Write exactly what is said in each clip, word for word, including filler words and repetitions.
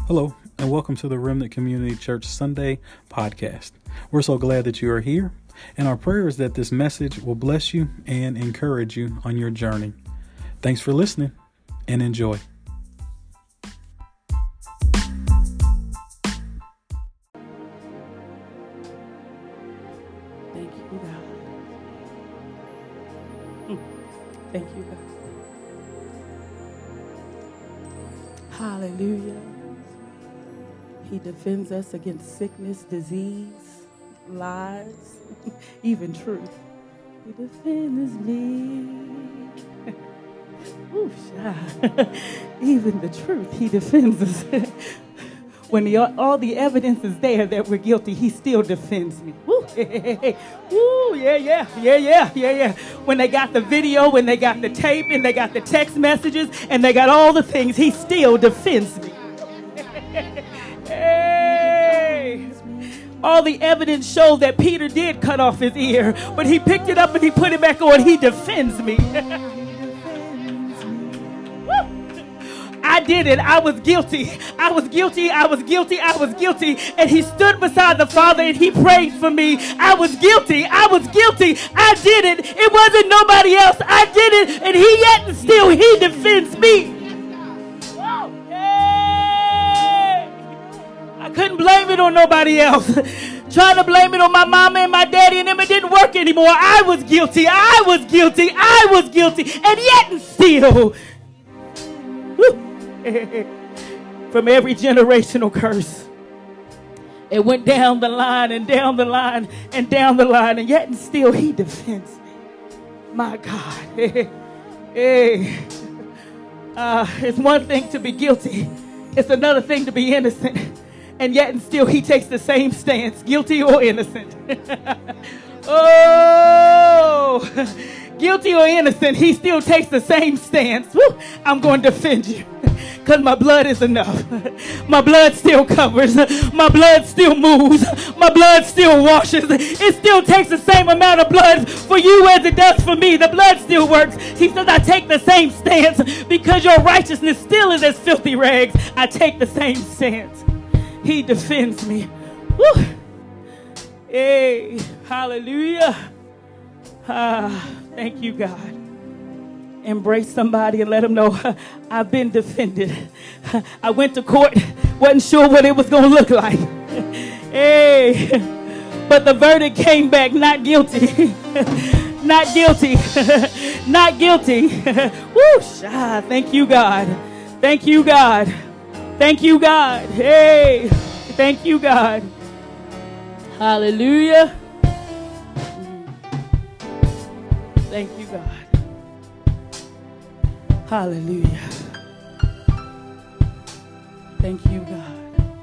Hello, and welcome to the Remnant Community Church Sunday podcast. We're so glad that you are here, and our prayer is that this message will bless you and encourage you on your journey. Thanks for listening, and enjoy. Thank you, God. Thank you, God. Hallelujah. He defends us against sickness, disease, lies, even truth. He defends me. Ooh, shy. Even the truth, he defends us. When the, all the evidence is there that we're guilty, he still defends me. Woo, hey, hey, hey. Woo, yeah, yeah, yeah, yeah, yeah, yeah. When they got the video, when they got the tape, and they got the text messages, and they got all the things, he still defends me. Hey. All the evidence showed that Peter did cut off his ear, but he picked it up and he put it back on. He defends me. I did it. I was guilty. I was guilty. I was guilty. I was guilty. And he stood beside the Father and he prayed for me. I was guilty. I was guilty. I did it. It wasn't nobody else. I did it. And he yet and still he defends me. Hey. I couldn't blame it on nobody else. Trying to blame it on my mama and my daddy and them, it didn't work anymore. I was guilty. I was guilty. I was guilty. And yet and still. Woo. From every generational curse. It went down the line and down the line and down the line, and yet and still he defends me. My God. Hey, hey. Uh, it's one thing to be guilty. It's another thing to be innocent. And yet and still he takes the same stance, guilty or innocent. Oh, guilty or innocent, he still takes the same stance. Woo, I'm going to defend you. Because my blood is enough. My blood still covers. My blood still moves. My blood still washes. It still takes the same amount of blood for you as it does for me. The blood still works. He says, I take the same stance because your righteousness still is as filthy rags. I take the same stance. He defends me. Woo. Hey, hallelujah. Ah, thank you, God. Embrace somebody and let them know I've been defended. I went to court, wasn't sure what it was going to look like. Hey, but the verdict came back not guilty. Not guilty. Not guilty. Woo, ah, thank you, God. Thank you, God. Thank you, God. Hey, thank you, God. Hallelujah. Thank you, God. Hallelujah. Thank you, God.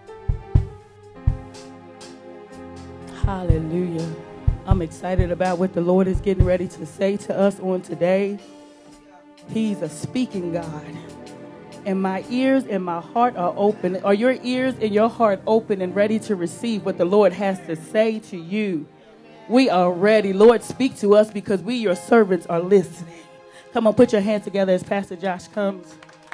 Hallelujah. I'm excited about what the Lord is getting ready to say to us on today. He's a speaking God. And my ears and my heart are open. Are your ears and your heart open and ready to receive what the Lord has to say to you? We are ready. Lord, speak to us because we, your servants, are listening. Come on, put your hands together as Pastor Josh comes.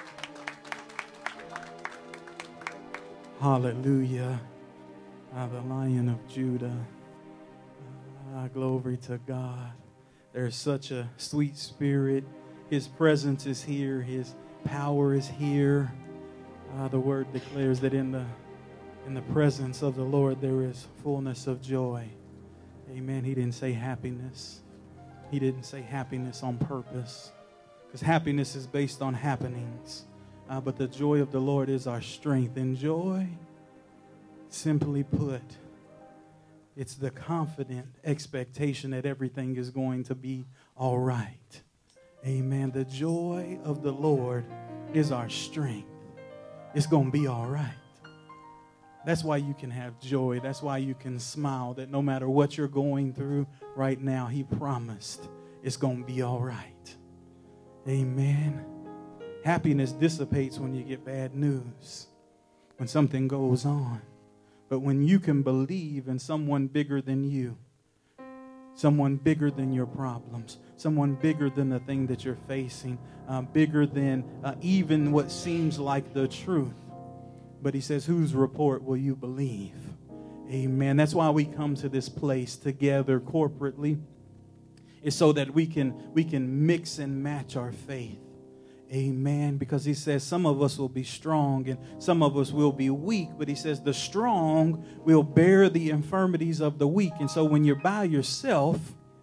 Hallelujah. Uh, the Lion of Judah. Uh, glory to God. There's such a sweet spirit. His presence is here. His power is here. Uh, the word declares that in the in the presence of the Lord there is fullness of joy. Amen. He didn't say happiness. He didn't say happiness on purpose, because happiness is based on happenings. Uh, but the joy of the Lord is our strength. And joy, simply put, it's the confident expectation that everything is going to be all right. Amen. The joy of the Lord is our strength. It's going to be all right. That's why you can have joy. That's why you can smile, that no matter what you're going through right now, he promised it's going to be all right. Amen. Happiness dissipates when you get bad news, when something goes on. But when you can believe in someone bigger than you, someone bigger than your problems, someone bigger than the thing that you're facing, uh, bigger than uh, even what seems like the truth. But he says, whose report will you believe? Amen. That's why we come to this place together corporately. It's so that we can we can mix and match our faith. Amen. Because he says some of us will be strong and some of us will be weak. But he says the strong will bear the infirmities of the weak. And so when you're by yourself,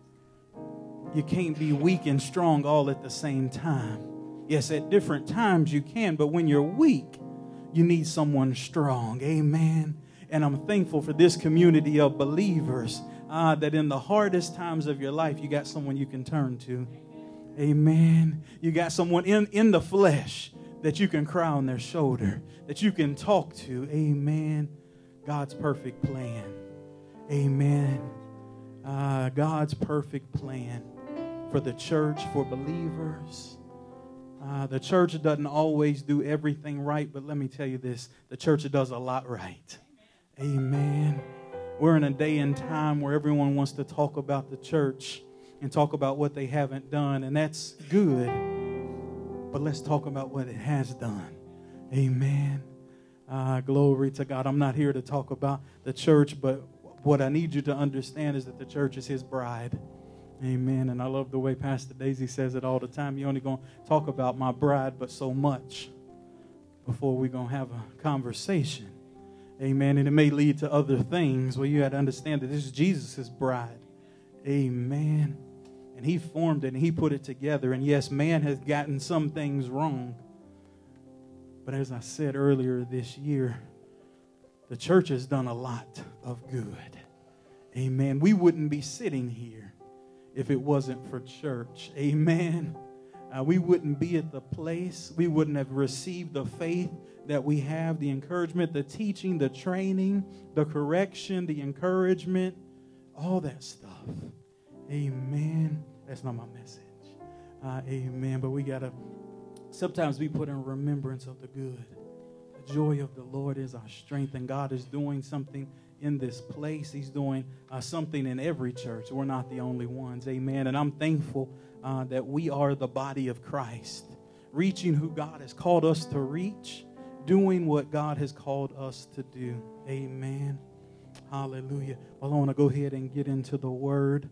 you can't be weak and strong all at the same time. Yes, at different times you can. But when you're weak, you need someone strong. Amen. And I'm thankful for this community of believers uh, that in the hardest times of your life, you got someone you can turn to. Amen. You got someone in, in the flesh that you can cry on their shoulder, that you can talk to. Amen. God's perfect plan. Amen. Uh, God's perfect plan for the church, for believers. Uh, the church doesn't always do everything right, but let me tell you this. The church does a lot right. Amen. We're in a day and time where everyone wants to talk about the church and talk about what they haven't done, and that's good. But let's talk about what it has done. Amen. Uh, glory to God. I'm not here to talk about the church, but what I need you to understand is that the church is his bride. Amen. And I love the way Pastor Daisy says it all the time. You're only going to talk about my bride, but so much before we're going to have a conversation. Amen. And it may lead to other things. Well, you got to understand that this is Jesus' bride. Amen. And he formed it and he put it together. And yes, man has gotten some things wrong. But as I said earlier this year, the church has done a lot of good. Amen. We wouldn't be sitting here if it wasn't for church. Amen. Uh, we wouldn't be at the place. We wouldn't have received the faith that we have, the encouragement, the teaching, the training, the correction, the encouragement, all that stuff. Amen. That's not my message. Uh, amen. But we got to sometimes be put in remembrance of the good. The joy of the Lord is our strength, and God is doing something in this place. He's doing uh, something in every church. We're not the only ones. Amen. And I'm thankful uh, that we are the body of Christ, reaching who God has called us to reach, doing what God has called us to do. Amen. Hallelujah. Well, I want to go ahead and get into the word.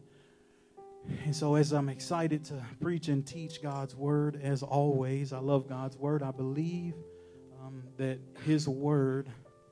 And so as I'm excited to preach and teach God's word, as always, I love God's word. I believe um, that his word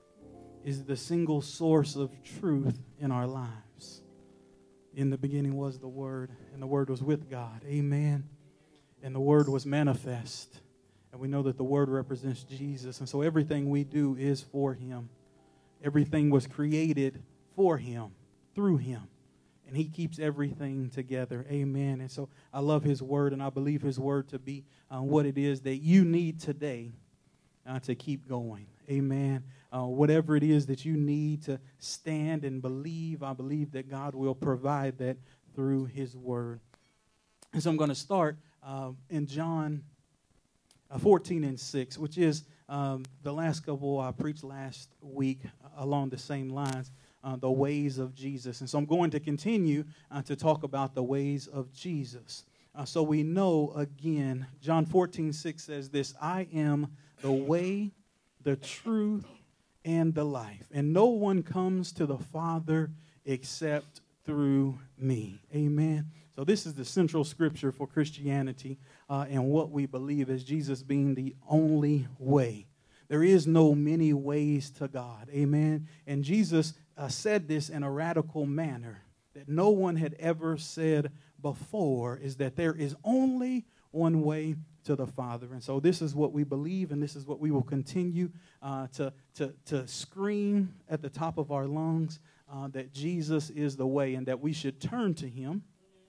is the single source of truth in our lives. In the beginning was the Word, and the Word was with God. Amen. And the Word was manifest. And we know that the Word represents Jesus. And so everything we do is for him. Everything was created for him, through him. And he keeps everything together. Amen. And so I love his Word, and I believe his Word to be uh, what it is that you need today uh, to keep going. Amen. Uh, whatever it is that you need to stand and believe, I believe that God will provide that through his word. And so I'm going to start uh, in John uh, fourteen and six, which is um, the last couple I preached last week uh, along the same lines, uh, the ways of Jesus. And so I'm going to continue uh, to talk about the ways of Jesus. Uh, so we know, again, John fourteen six says this, I am the way, the truth, and the life. And no one comes to the Father except through me. Amen. So this is the central scripture for Christianity uh, and what we believe as Jesus being the only way. There is no many ways to God. Amen. And Jesus uh, said this in a radical manner that no one had ever said before, is that there is only one way to the Father. And so this is what we believe, and this is what we will continue uh, to, to, to scream at the top of our lungs, uh, that Jesus is the way and that we should turn to him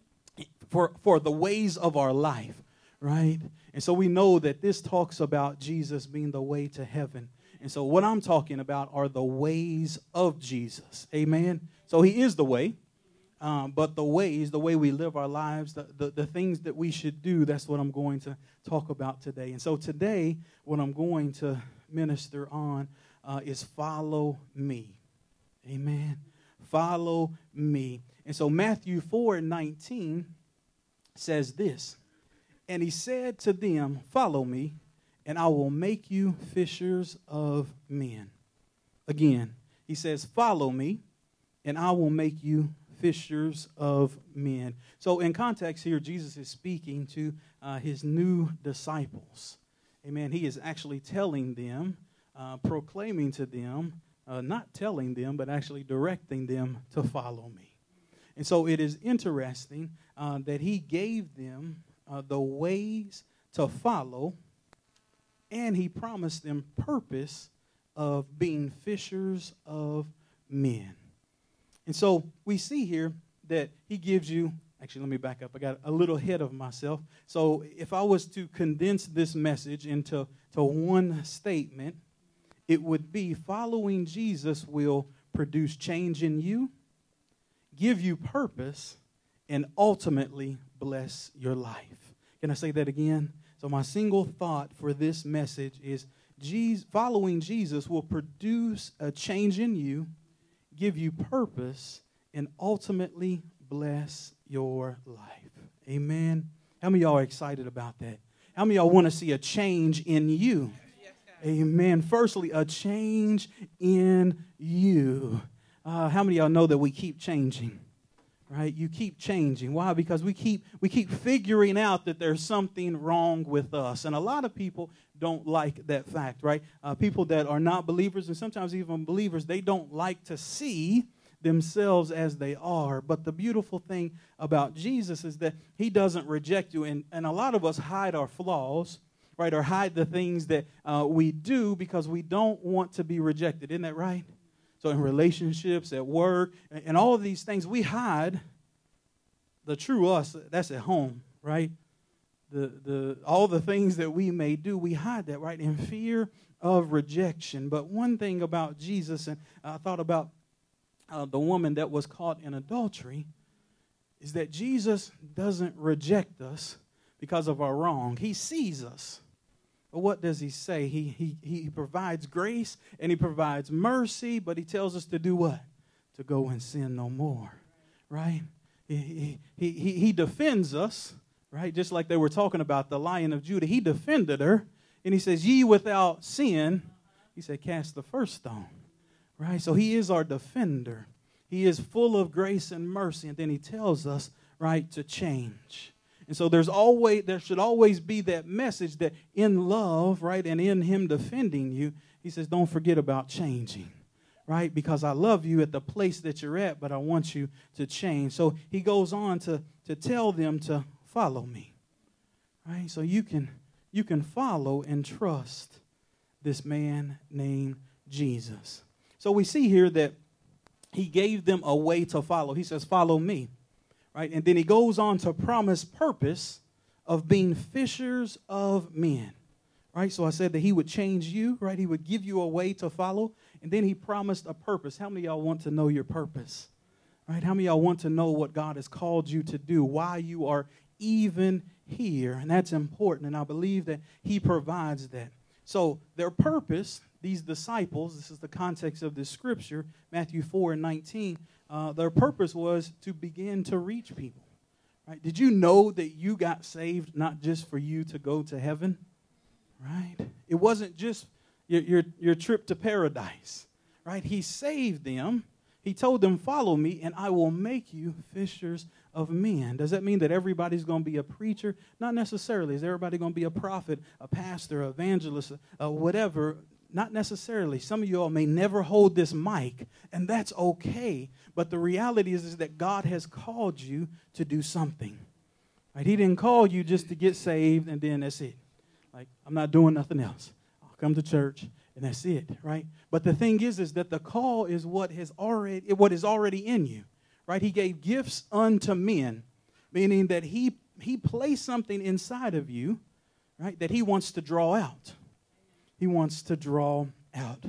for, for the ways of our life, right? And so we know that this talks about Jesus being the way to heaven. And so what I'm talking about are the ways of Jesus. Amen? So he is the way. Um, but the ways, the way we live our lives, the, the, the things that we should do, that's what I'm going to talk about today. And so today, what I'm going to minister on uh, is follow me. Amen. Follow me. And so Matthew four nineteen says this, and he said to them, follow me, and I will make you fishers of men. Again, he says, follow me, and I will make you fishers of men. So in context here, Jesus is speaking to uh, his new disciples. Amen. He is actually telling them, uh, proclaiming to them, uh, not telling them, but actually directing them to follow me. And so it is interesting uh, that he gave them uh, the ways to follow, and he promised them purpose of being fishers of men. And so we see here that he gives you, actually, let me back up. I got a little ahead of myself. So if I was to condense this message into to one statement, it would be following Jesus will produce change in you, give you purpose, and ultimately bless your life. Can I say that again? So my single thought for this message is Jesus, following Jesus will produce a change in you, give you purpose, and ultimately bless your life. Amen. How many of y'all are excited about that? How many of y'all want to see a change in you? Amen. Firstly, a change in you. Uh, how many of y'all know that we keep changing? Right? You keep changing. Why? Because we keep we keep figuring out that there's something wrong with us. And a lot of people don't like that fact, right? Uh, people that are not believers, and sometimes even believers, they don't like to see themselves as they are. But the beautiful thing about Jesus is that he doesn't reject you. And, and a lot of us hide our flaws, right? Or hide the things that uh, we do because we don't want to be rejected. Isn't that right? So in relationships, at work, and all of these things, we hide the true us. That's at home, right? The the all the things that we may do, we hide that, right? In fear of rejection. But one thing about Jesus, and I thought about uh, the woman that was caught in adultery, is that Jesus doesn't reject us because of our wrong. He sees us. But what does he say? He, he, he provides grace and he provides mercy, but he tells us to do what? To go and sin no more, right? He, he, he, he defends us, right? Just like they were talking about the Lion of Judah. He defended her, and he says, ye without sin, he said, cast the first stone, right? So he is our defender. He is full of grace and mercy, and then he tells us, right, to change. And so there's always, there should always be that message that in love, right, and in him defending you, he says, don't forget about changing, right? Because I love you at the place that you're at, but I want you to change. So he goes on to, to tell them to follow me, right? So you can, you can follow and trust this man named Jesus. So we see here that he gave them a way to follow. He says, follow me. Right? And then he goes on to promise purpose of being fishers of men. Right? So I said that he would change you, right? He would give you a way to follow. And then he promised a purpose. How many of y'all want to know your purpose? Right? How many of y'all want to know what God has called you to do, why you are even here? And that's important. And I believe that he provides that. So their purpose, these disciples, this is the context of this scripture, Matthew four and nineteen, Uh, their purpose was to begin to reach people. Right? Did you know that you got saved not just for you to go to heaven? Right? It wasn't just your, your, your trip to paradise. Right? He saved them. He told them, follow me, and I will make you fishers of men. Does that mean that everybody's going to be a preacher? Not necessarily. Is everybody going to be a prophet, a pastor, an evangelist, uh, whatever? Not necessarily. Some of you all may never hold this mic, and that's okay. But the reality is, is that God has called you to do something. Right? He didn't call you just to get saved, and then that's it. Like, I'm not doing nothing else. I'll come to church, and that's it, right? But the thing is, is that the call is what has already, what is already in you, right? He gave gifts unto men, meaning that he, he placed something inside of you, right, that he wants to draw out. He wants to draw out.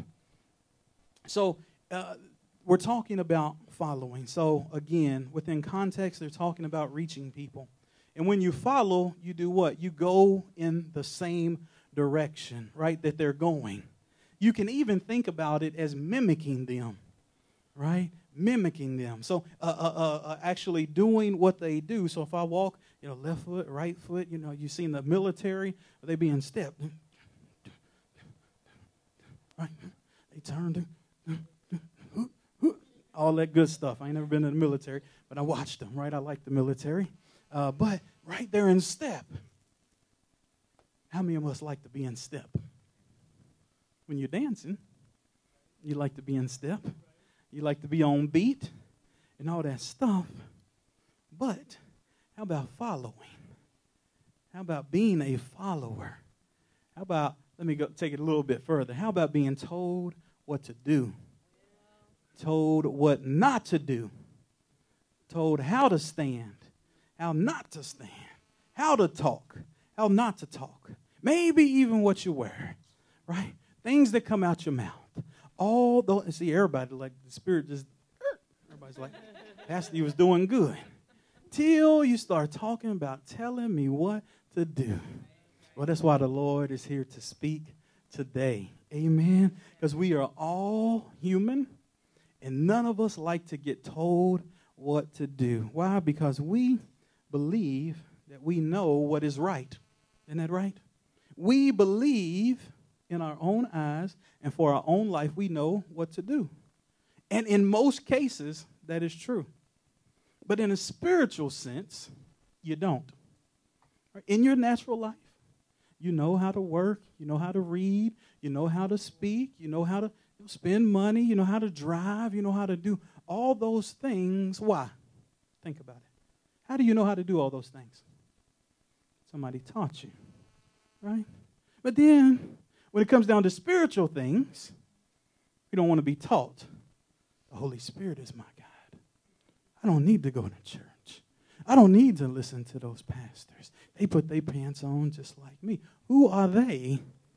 So uh, we're talking about following. So again, within context, they're talking about reaching people. And when you follow, you do what? You go in the same direction, right, that they're going. You can even think about it as mimicking them, right? Mimicking them. So uh, uh, uh, actually doing what they do. So if I walk, you know, left foot, right foot, you know, you've seen the military, they be in step. right? They turned, all that good stuff. I ain't never been in the military, but I watched them, right? I like the military. Uh, but right there in step. How many of us like to be in step? When you're dancing, you like to be in step. You like to be on beat and all that stuff. But how about following? How about being a follower? How about, let me go take it a little bit further. How about being told what to do? Told what not to do. Told how to stand, how not to stand, how to talk, how not to talk. Maybe even what you wear, right? Things that come out your mouth. All those, see, everybody, like the Spirit just, everybody's like, Pastor, you was doing good. Till you start talking about telling me what to do. Well, that's why the Lord is here to speak today. Amen. Because we are all human, and none of us like to get told what to do. Why? Because we believe that we know what is right. Isn't that right? We believe in our own eyes and for our own life, we know what to do. And in most cases, that is true. But in a spiritual sense, you don't. In your natural life, you know how to work, you know how to read, you know how to speak, you know how to spend money, you know how to drive, you know how to do all those things. Why? Think about it. How do you know how to do all those things? Somebody taught you, right? But then, when it comes down to spiritual things, you don't want to be taught. The Holy Spirit is my guide. I don't need to go to church. I don't need to listen to those pastors. They put their pants on just like me. Who are they?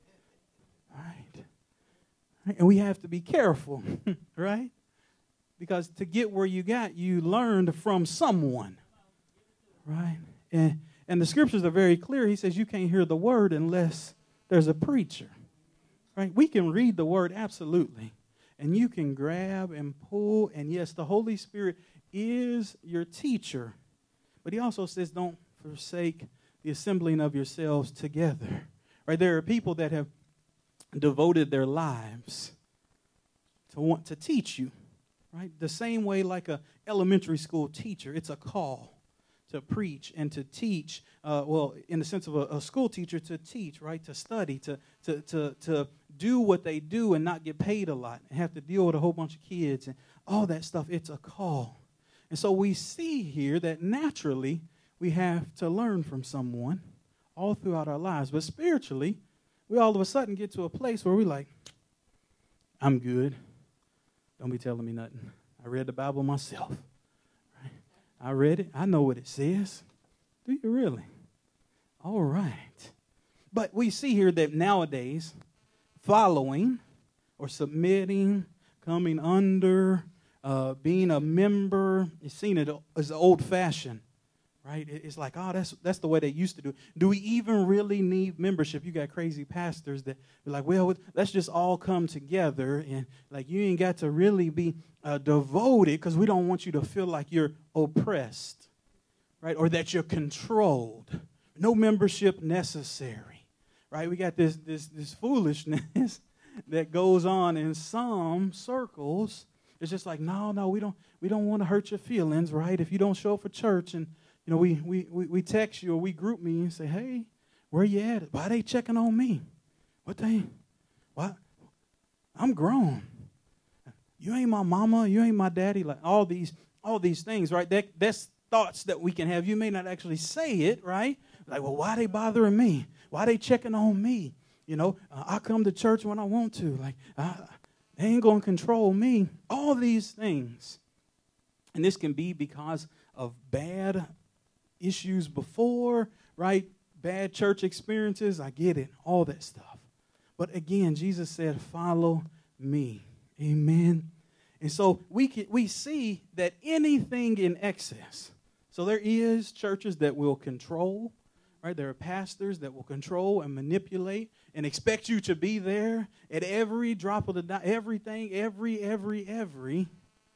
Right? Right? And we have to be careful, right? Because to get where you got, you learned from someone, right? And, and the scriptures are very clear. He says you can't hear the word unless there's a preacher, right? We can read the word, absolutely. And you can grab and pull. And yes, the Holy Spirit is your teacher. But he also says don't forsake the assembling of yourselves together, right? There are people that have devoted their lives to want to teach you, right? The same way like a elementary school teacher, it's a call to preach and to teach, uh, well, in the sense of a, a school teacher, to teach, right? To study, to, to, to, to do what they do and not get paid a lot and have to deal with a whole bunch of kids and all that stuff. It's a call. And so we see here that naturally we have to learn from someone all throughout our lives. But spiritually, we all of a sudden get to a place where we're like, I'm good. Don't be telling me nothing. I read the Bible myself. Right? I read it. I know what it says. Do you really? All right. But we see here that nowadays, following or submitting, coming under, uh, being a member is seen as old-fashioned. Right? It's like, oh, that's that's the way they used to do it. Do we even really need membership? You got crazy pastors that be like, well, let's just all come together. And like, you ain't got to really be uh, devoted because we don't want you to feel like you're oppressed, right? Or that you're controlled. No membership necessary, right? We got this, this, this foolishness that goes on in some circles. It's just like, no, no, we don't, we don't want to hurt your feelings, right? If you don't show up for church and You know, we, we, we, we text you or we group me and say, hey, where you at? Why they checking on me? What they, what? I'm grown. You ain't my mama. You ain't my daddy. Like all these, all these things, right? That, that's thoughts that we can have. You may not actually say it, right? Like, well, why they bothering me? Why they checking on me? You know, uh, I come to church when I want to. Like, uh, they ain't going to control me. All these things. And this can be because of bad issues before, right? Bad church experiences. I get it. All that stuff. But again, Jesus said, follow me. Amen. And so we can, we see that anything in excess. So there is churches that will control, right? There are pastors that will control and manipulate and expect you to be there at every drop of the dime, everything, every, every, every.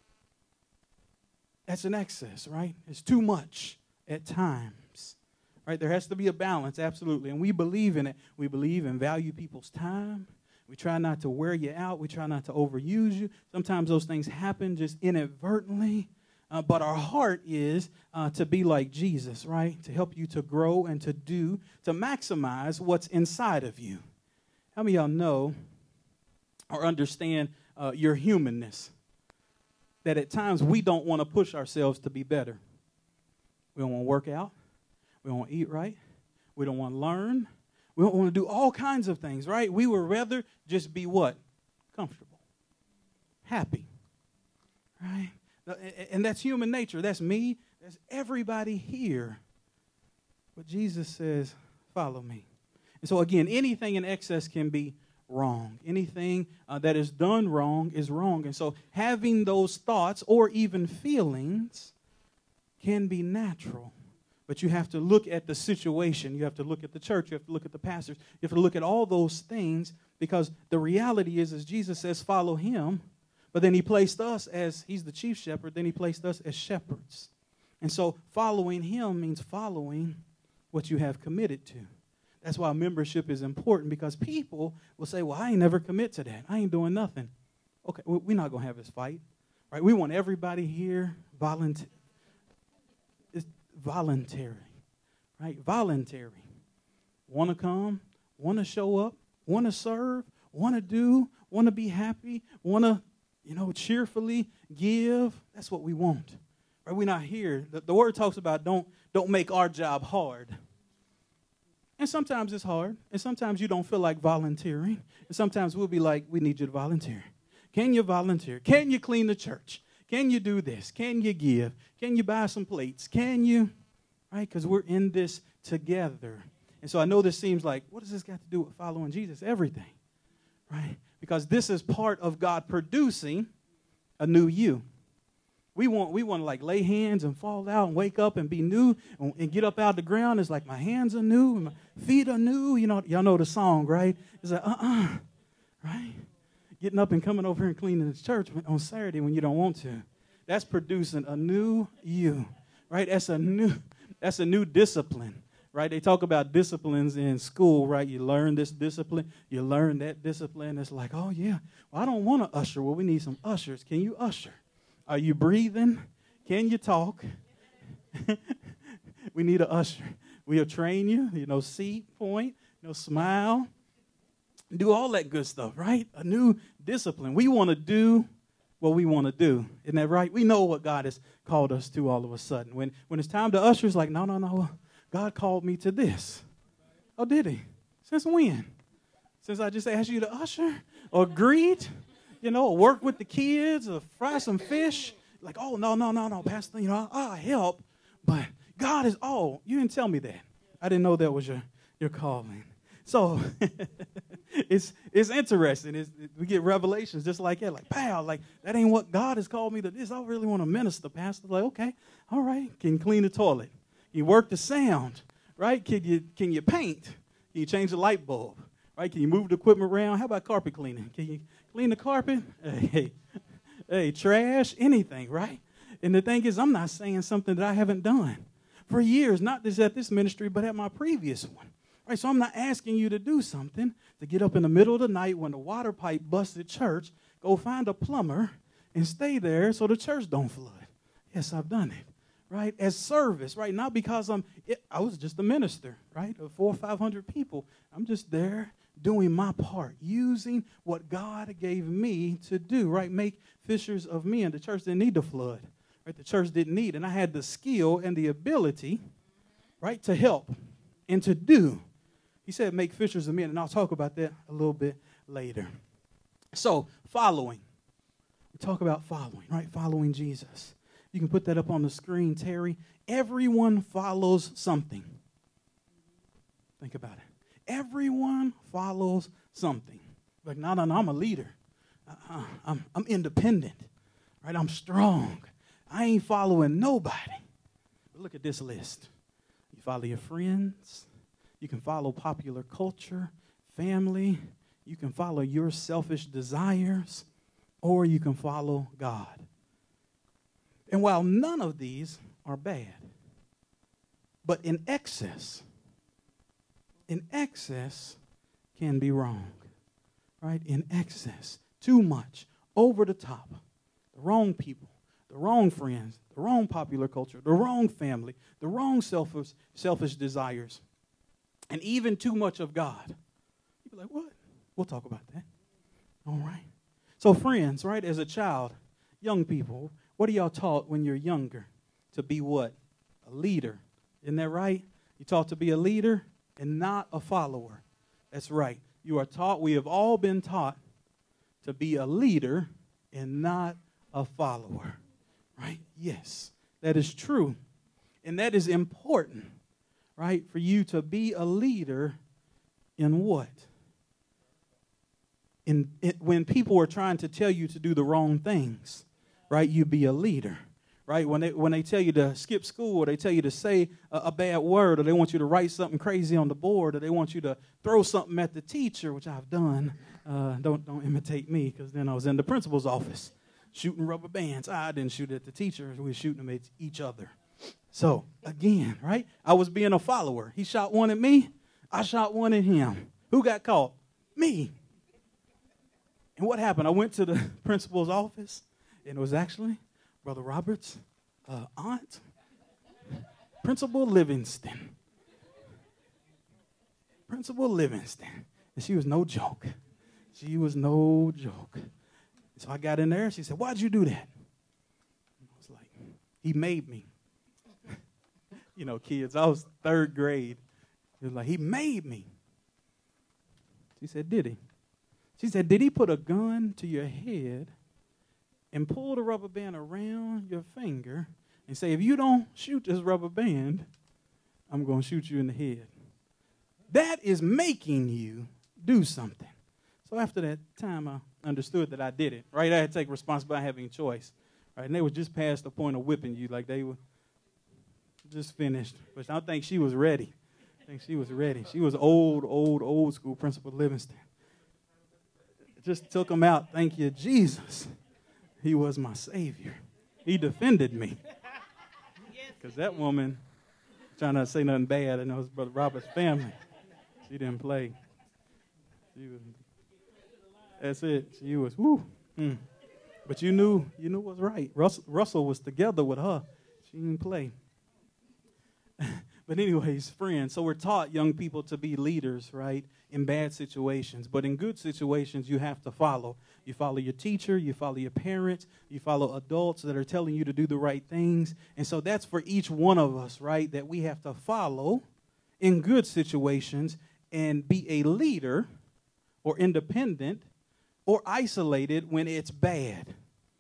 That's an excess, right? It's too much at times, right? There has to be a balance, absolutely. And we believe in it. We believe and value people's time. We try not to wear you out. We try not to overuse you. Sometimes those things happen just inadvertently. Uh, but our heart is uh, to be like Jesus, right? To help you to grow and to do, to maximize what's inside of you. How many of y'all know or understand uh, your humanness? That at times we don't want to push ourselves to be better. We don't want to work out. We don't want to eat right. We don't want to learn. We don't want to do all kinds of things, right? We would rather just be what? Comfortable. Happy. Right? And that's human nature. That's me. That's everybody here. But Jesus says, follow me. And so again, anything in excess can be wrong. Anything uh, that is done wrong is wrong. And so having those thoughts or even feelings can be natural. But you have to look at the situation. You have to look at the church. You have to look at the pastors. You have to look at all those things, because the reality is, as Jesus says, follow him. But then he placed us as, he's the chief shepherd, then he placed us as shepherds. And so following him means following what you have committed to. That's why membership is important, because people will say, well, I ain't never commit to that. I ain't doing nothing. Okay, we're not going to have this fight. Right? We want everybody here voluntary. It's voluntary. Right? Voluntary. Want to come, want to show up, want to serve, want to do, want to be happy, want to, you know, cheerfully give. That's what we want. Right? We're not here. The, the word talks about don't, don't make our job hard. And sometimes it's hard. And sometimes you don't feel like volunteering. And sometimes we'll be like, we need you to volunteer. Can you volunteer? Can you clean the church? Can you do this? Can you give? Can you buy some plates? Can you? Right? Because we're in this together. And so I know this seems like, what does this got to do with following Jesus? Everything. Right? Because this is part of God producing a new you. We want we want to like lay hands and fall out and wake up and be new and, and get up out of the ground. It's like my hands are new and my feet are new. You know, y'all know the song, right? It's like, uh-uh, right? Getting up and coming over here and cleaning the church on Saturday when you don't want to. That's producing a new you, right? That's a new, that's a new discipline. Right? They talk about disciplines in school, right? You learn this discipline, you learn that discipline. It's like, oh, yeah, well, I don't want to usher. Well, we need some ushers. Can you usher? Are you breathing? Can you talk? We need an usher. We'll train you, you know, seat, point, you know, smile, do all that good stuff, right? A new discipline. We want to do what we want to do. Isn't that right? We know what God has called us to all of a sudden. When, when it's time to usher, it's like, no, no, no. God called me to this. Oh, did he? Since when? Since I just asked you to usher or greet, you know, or work with the kids or fry some fish? Like, oh, no, no, no, no, Pastor, you know, I'll help. But God is, oh, you didn't tell me that. I didn't know that was your, your calling. So it's it's interesting. It's, it, we get revelations just like that. Like, pow, like, that ain't what God has called me to this. I really want to minister, Pastor. Like, okay, all right. Can you clean the toilet? You work the sound, right? Can you can you paint? Can you change the light bulb, right? Can you move the equipment around? How about carpet cleaning? Can you clean the carpet? Hey, hey, trash, anything, right? And the thing is, I'm not saying something that I haven't done for years, not just at this ministry, but at my previous one, right? So I'm not asking you to do something, to get up in the middle of the night when the water pipe busted church, go find a plumber and stay there so the church don't flood. Yes, I've done it. Right, as service, right? Not because I'm, it, I was just a minister, right? Of four or five hundred people. I'm just there doing my part, using what God gave me to do, right? Make fishers of men. The church didn't need the flood, right? The church didn't need, and I had the skill and the ability, right, to help and to do. He said, make fishers of men, and I'll talk about that a little bit later. So, following. We talk about following, right? Following Jesus. You can put that up on the screen, Terry. Everyone follows something. Think about it. Everyone follows something. Like, no, no, no, I'm a leader. Uh-uh, I'm, I'm independent. Right? I'm strong. I ain't following nobody. But look at this list. You follow your friends. You can follow popular culture, family. You can follow your selfish desires. Or you can follow God. And while none of these are bad, but in excess, in excess can be wrong. right? In excess, too much, over the top, the wrong people, the wrong friends, the wrong popular culture, the wrong family, the wrong selfish, selfish desires, and even too much of God. You'd be like, what? We'll talk about that. All right. So friends, right, as a child, young people, what are y'all taught when you're younger? To be what? A leader. Isn't that right? You're taught to be a leader and not a follower. That's right. You are taught, we have all been taught to be a leader and not a follower. Right? Yes, that is true. And that is important, right, for you to be a leader in what? In, in when people are trying to tell you to do the wrong things, right, you be a leader. Right, when they when they tell you to skip school, or they tell you to say a, a bad word, or they want you to write something crazy on the board, or they want you to throw something at the teacher, which I've done. Uh, don't don't imitate me, because then I was in the principal's office shooting rubber bands. I didn't shoot at the teacher; we were shooting them at each other. So again, right, I was being a follower. He shot one at me, I shot one at him. Who got caught? Me. And what happened? I went to the principal's office, and it was actually Brother Robert's uh, aunt, Principal Livingston. Principal Livingston. And she was no joke. She was no joke. So I got in there. She said, why'd you do that? I was like, he made me. You know, kids, I was third grade. He was like, he made me. She said, did he? She said, did he put a gun to your head and pull the rubber band around your finger and say, if you don't shoot this rubber band, I'm going to shoot you in the head? That is making you do something. So after that time, I understood that I did it, right? I had to take responsibility for having a choice, right? And they were just past the point of whipping you, like they were just finished. But I think she was ready. I think she was ready. She was old, old, old school Principal Livingston. Just took him out. Thank you, Jesus. He was my Savior. He defended me. Because that woman, trying not to say nothing bad, I know it's Brother Robert's family. She didn't play. She was, that's it. She was, whoo. Mm. But you knew, you knew what was right. Russell, Russell was together with her. She didn't play. But anyways, friends, so we're taught young people to be leaders, right, in bad situations. But in good situations, you have to follow. You follow your teacher, you follow your parents, you follow adults that are telling you to do the right things. And so that's for each one of us, right, that we have to follow in good situations and be a leader or independent or isolated when it's bad.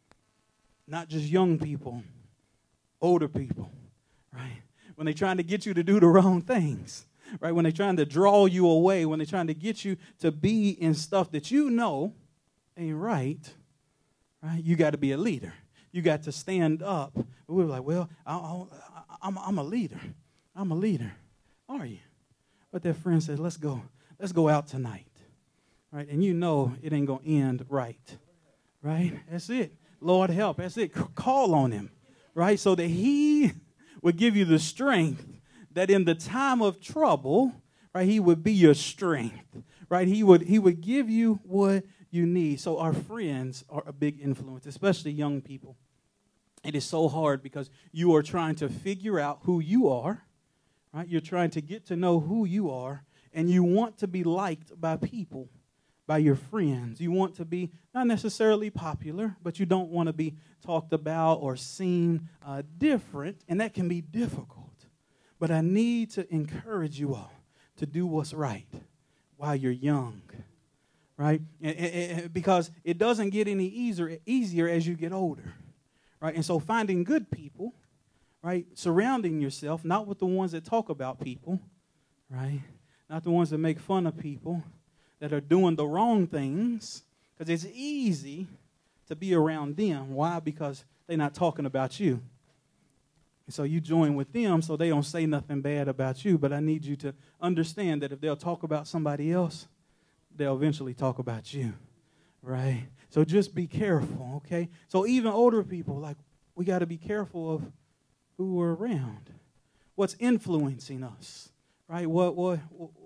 Not just young people, older people, right? When they're trying to get you to do the wrong things, right? When they're trying to draw you away, when they're trying to get you to be in stuff that you know ain't right, right? You got to be a leader. You got to stand up. We were like, well, I, I, I'm, I'm a leader. I'm a leader. Are you? But their friend said, let's go. Let's go out tonight, right? And you know it ain't going to end right, right? That's it. Lord help. That's it. Call on him, right? So that he would give you the strength that in the time of trouble, right, he would be your strength, right? He would he would give you what you need. So our friends are a big influence, especially young people. It is so hard because you are trying to figure out who you are, right? You're trying to get to know who you are, and you want to be liked by people, by your friends. You want to be not necessarily popular, but you don't want to be talked about or seen uh, different, and that can be difficult. But I need to encourage you all to do what's right while you're young, right? And, and, and because it doesn't get any easier, easier as you get older, right? And so finding good people, right, surrounding yourself, not with the ones that talk about people, right, not the ones that make fun of people, that are doing the wrong things, because it's easy to be around them. Why? Because they're not talking about you. And so you join with them so they don't say nothing bad about you. But I need you to understand that if they'll talk about somebody else, they'll eventually talk about you, right? So just be careful, okay? So even older people, like, we got to be careful of who we're around, what's influencing us, right? What what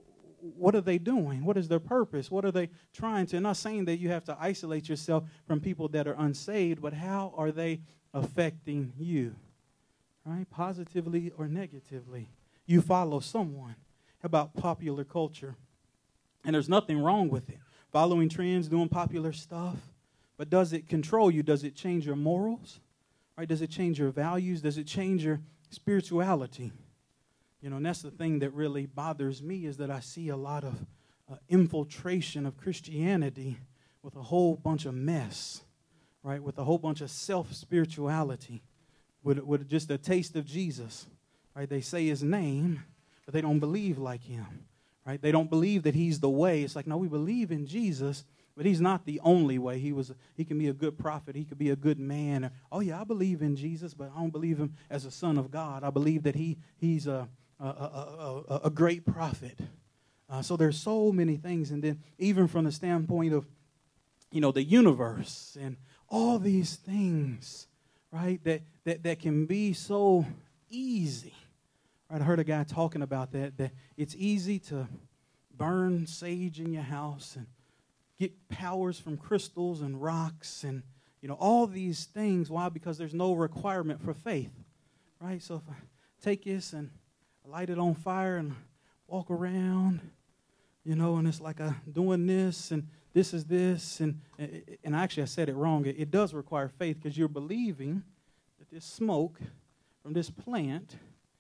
what are they doing? What is their purpose? What are they trying to? I'm not saying that you have to isolate yourself from people that are unsaved, but how are they affecting you, right? Positively or negatively. You follow someone. How about popular culture? And there's nothing wrong with it. Following trends, doing popular stuff. But does it control you? Does it change your morals? Right? Does it change your values? Does it change your spirituality? You know, and that's the thing that really bothers me, is that I see a lot of uh, infiltration of Christianity with a whole bunch of mess, right? With a whole bunch of self-spirituality, with, with just a taste of Jesus, right? They say his name, but they don't believe like him, right? They don't believe that he's the way. It's like, no, we believe in Jesus, but he's not the only way. He was. He can be a good prophet. He could be a good man. Oh, yeah, I believe in Jesus, but I don't believe him as a son of God. I believe that he he's a A, a, a, a great prophet. Uh, so there's so many things. And then even from the standpoint of, you know, the universe and all these things, right, that, that, that can be so easy. Right, I heard a guy talking about that, that it's easy to burn sage in your house and get powers from crystals and rocks and, you know, all these things. Why? Because there's no requirement for faith, right? So if I take this and light it on fire and walk around, you know, and it's like a doing this and this is this. And, and actually I said it wrong. It, it does require faith, because you're believing that this smoke from this plant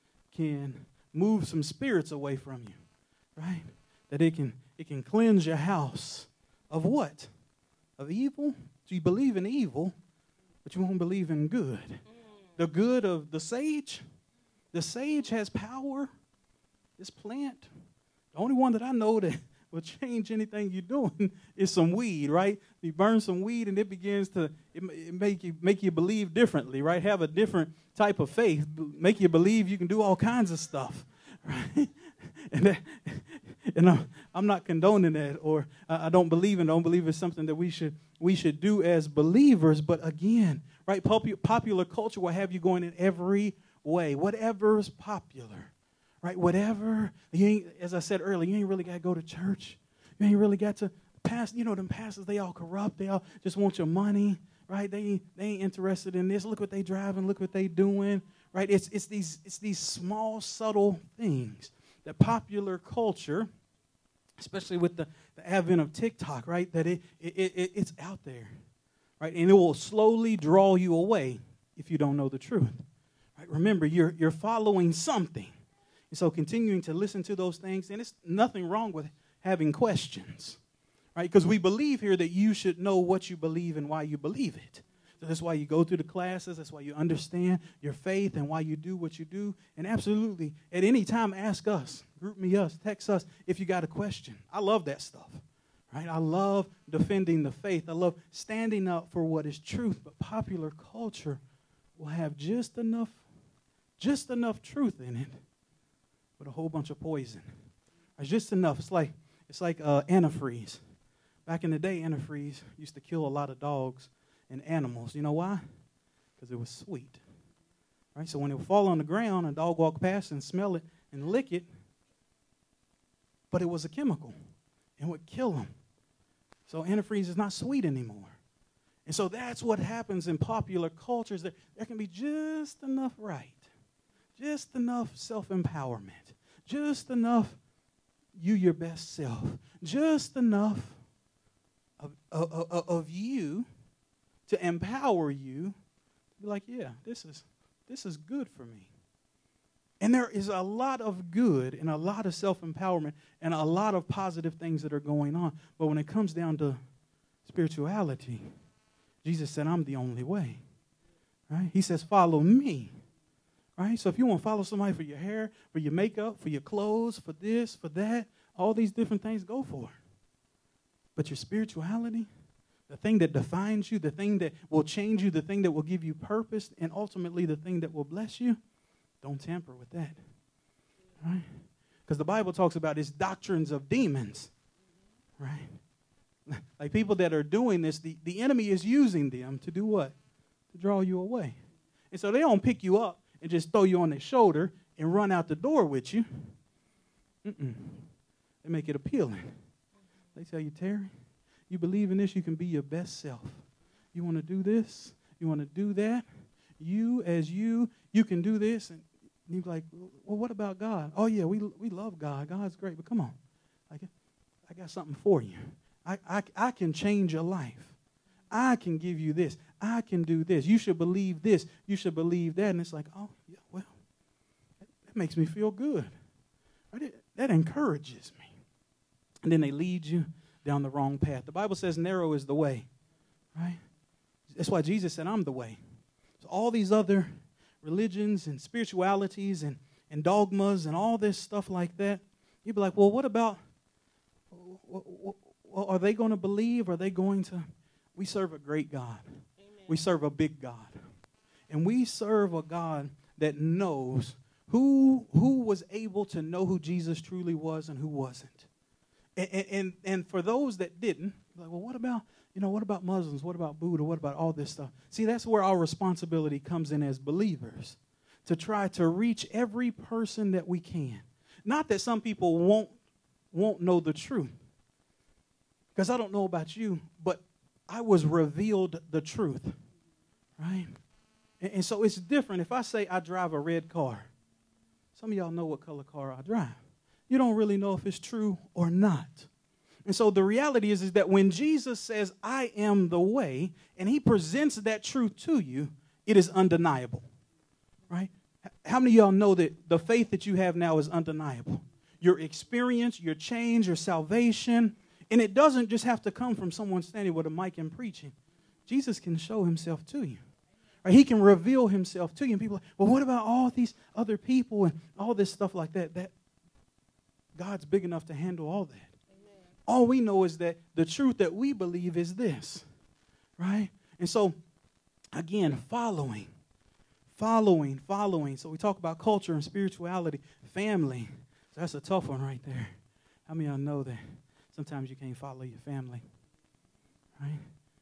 can move some spirits away from you, right? That it can, it can cleanse your house of what? Of evil? So you believe in evil, but you won't believe in good. The good of the sage. The sage has power. This plant, the only one that I know that will change anything you're doing is some weed, right? You burn some weed and it begins to it, it make you make you believe differently, right? Have a different type of faith, make you believe you can do all kinds of stuff, right? And that, and I'm, I'm not condoning that, or I don't believe in. Don't believe it's something that we should we should do as believers. But again, right? Popu- popular culture will have you going in every way, whatever's popular, right? Whatever, you ain't, as I said earlier, you ain't really got to go to church. You ain't really got to pass, you know, them pastors, they all corrupt. They all just want your money, right? They, they ain't interested in this. Look what they driving. Look what they doing, right? It's, it's, these, it's these small, subtle things that popular culture, especially with the, the advent of TikTok, right, that it, it, it it's out there, right? And it will slowly draw you away if you don't know the truth. Remember, you're, you're following something. And so continuing to listen to those things, and it's nothing wrong with having questions, right? Because we believe here that you should know what you believe and why you believe it. So that's why you go through the classes. That's why you understand your faith and why you do what you do. And absolutely, at any time, ask us, group me us, text us if you got a question. I love that stuff, right? I love defending the faith. I love standing up for what is truth. But popular culture will have just enough Just enough truth in it, but a whole bunch of poison. It's just enough. It's like it's like uh, antifreeze. Back in the day, antifreeze used to kill a lot of dogs and animals. You know why? Because it was sweet. Right? So when it would fall on the ground, a dog walk past and smell it and lick it, but it was a chemical and would kill them. So antifreeze is not sweet anymore. And so that's what happens in popular cultures. That there can be just enough right. Just enough self-empowerment. Just enough you, your best self. Just enough of, of, of, of you to empower you to be like, yeah, this is, this is good for me. And there is a lot of good and a lot of self-empowerment and a lot of positive things that are going on. But when it comes down to spirituality, Jesus said, I'm the only way. Right? He says, follow me. Right? So if you want to follow somebody for your hair, for your makeup, for your clothes, for this, for that, all these different things, go for it. But your spirituality, the thing that defines you, the thing that will change you, the thing that will give you purpose, and ultimately the thing that will bless you, don't tamper with that. Right? Because the Bible talks about these doctrines of demons. Right? Like people that are doing this, the, the enemy is using them to do what? To draw you away. And so they don't pick you up and just throw you on their shoulder and run out the door with you. Mm-mm. They make it appealing. They tell you, Terry, you believe in this, you can be your best self. You want to do this, you want to do that. You as you, you can do this. And you're like, well, what about God? Oh, yeah, we we love God. God's great, but come on. I, get, I got something for you. I, I, I can change your life. I can give you this. I can do this. You should believe this. You should believe that. And it's like, oh, yeah, well, that, that makes me feel good. Right? That encourages me. And then they lead you down the wrong path. The Bible says narrow is the way, right? That's why Jesus said, I'm the way. So all these other religions and spiritualities and, and dogmas and all this stuff like that, you'd be like, well, what about, well, are they going to believe? Are they going to? We serve a great God. Amen. We serve a big God. And we serve a God that knows who, who was able to know who Jesus truly was and who wasn't. And, and, and for those that didn't, like, well, what about, you know, what about Muslims? What about Buddha? What about all this stuff? See, that's where our responsibility comes in as believers, to try to reach every person that we can. Not that some people won't, won't know the truth. Because I don't know about you, but I was revealed the truth, right? And, and so it's different. If I say I drive a red car, some of y'all know what color car I drive. You don't really know if it's true or not. And so the reality is, is that when Jesus says, I am the way, and he presents that truth to you, it is undeniable, right? How many of y'all know that the faith that you have now is undeniable? Your experience, your change, your salvation, and it doesn't just have to come from someone standing with a mic and preaching. Jesus can show himself to you. Right? He can reveal himself to you. And people are like, well, what about all these other people and all this stuff like that? That God's big enough to handle all that. Amen. All we know is that the truth that we believe is this, right? And so, again, following, following, following. So we talk about culture and spirituality, family. So that's a tough one right there. How many of y'all know that sometimes you can't follow your family, right?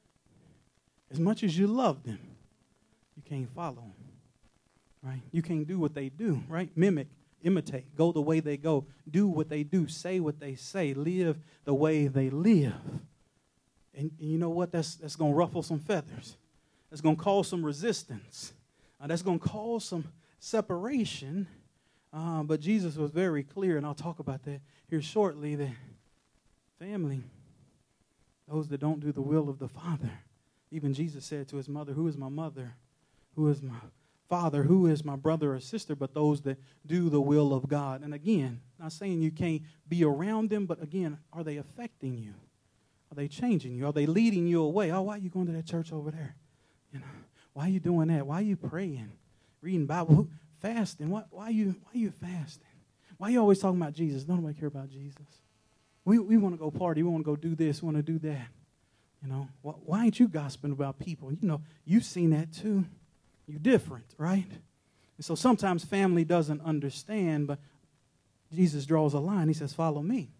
As much as you love them, you can't follow them, right? You can't do what they do, right? Mimic. Imitate, go the way they go, do what they do, say what they say, live the way they live. And, and you know what? That's, that's going to ruffle some feathers. That's going to cause some resistance. Uh, that's going to cause some separation. Uh, but Jesus was very clear, and I'll talk about that here shortly, that family, those that don't do the will of the Father. Even Jesus said to his mother, who is my mother? Who is my Father, who is my brother or sister, but those that do the will of God. And again, not saying you can't be around them, but again, are they affecting you? Are they changing you? Are they leading you away? Oh, why are you going to that church over there? You know, why are you doing that? Why are you praying, reading Bible, fasting? Why, why are you why are you fasting? Why are you always talking about Jesus? Nobody care about Jesus. We we want to go party. We want to go do this. We want to do that. You know, why, why ain't you gossiping about people? You know, you've seen that too. You're different, right? And so sometimes family doesn't understand, but Jesus draws a line. He says, follow me.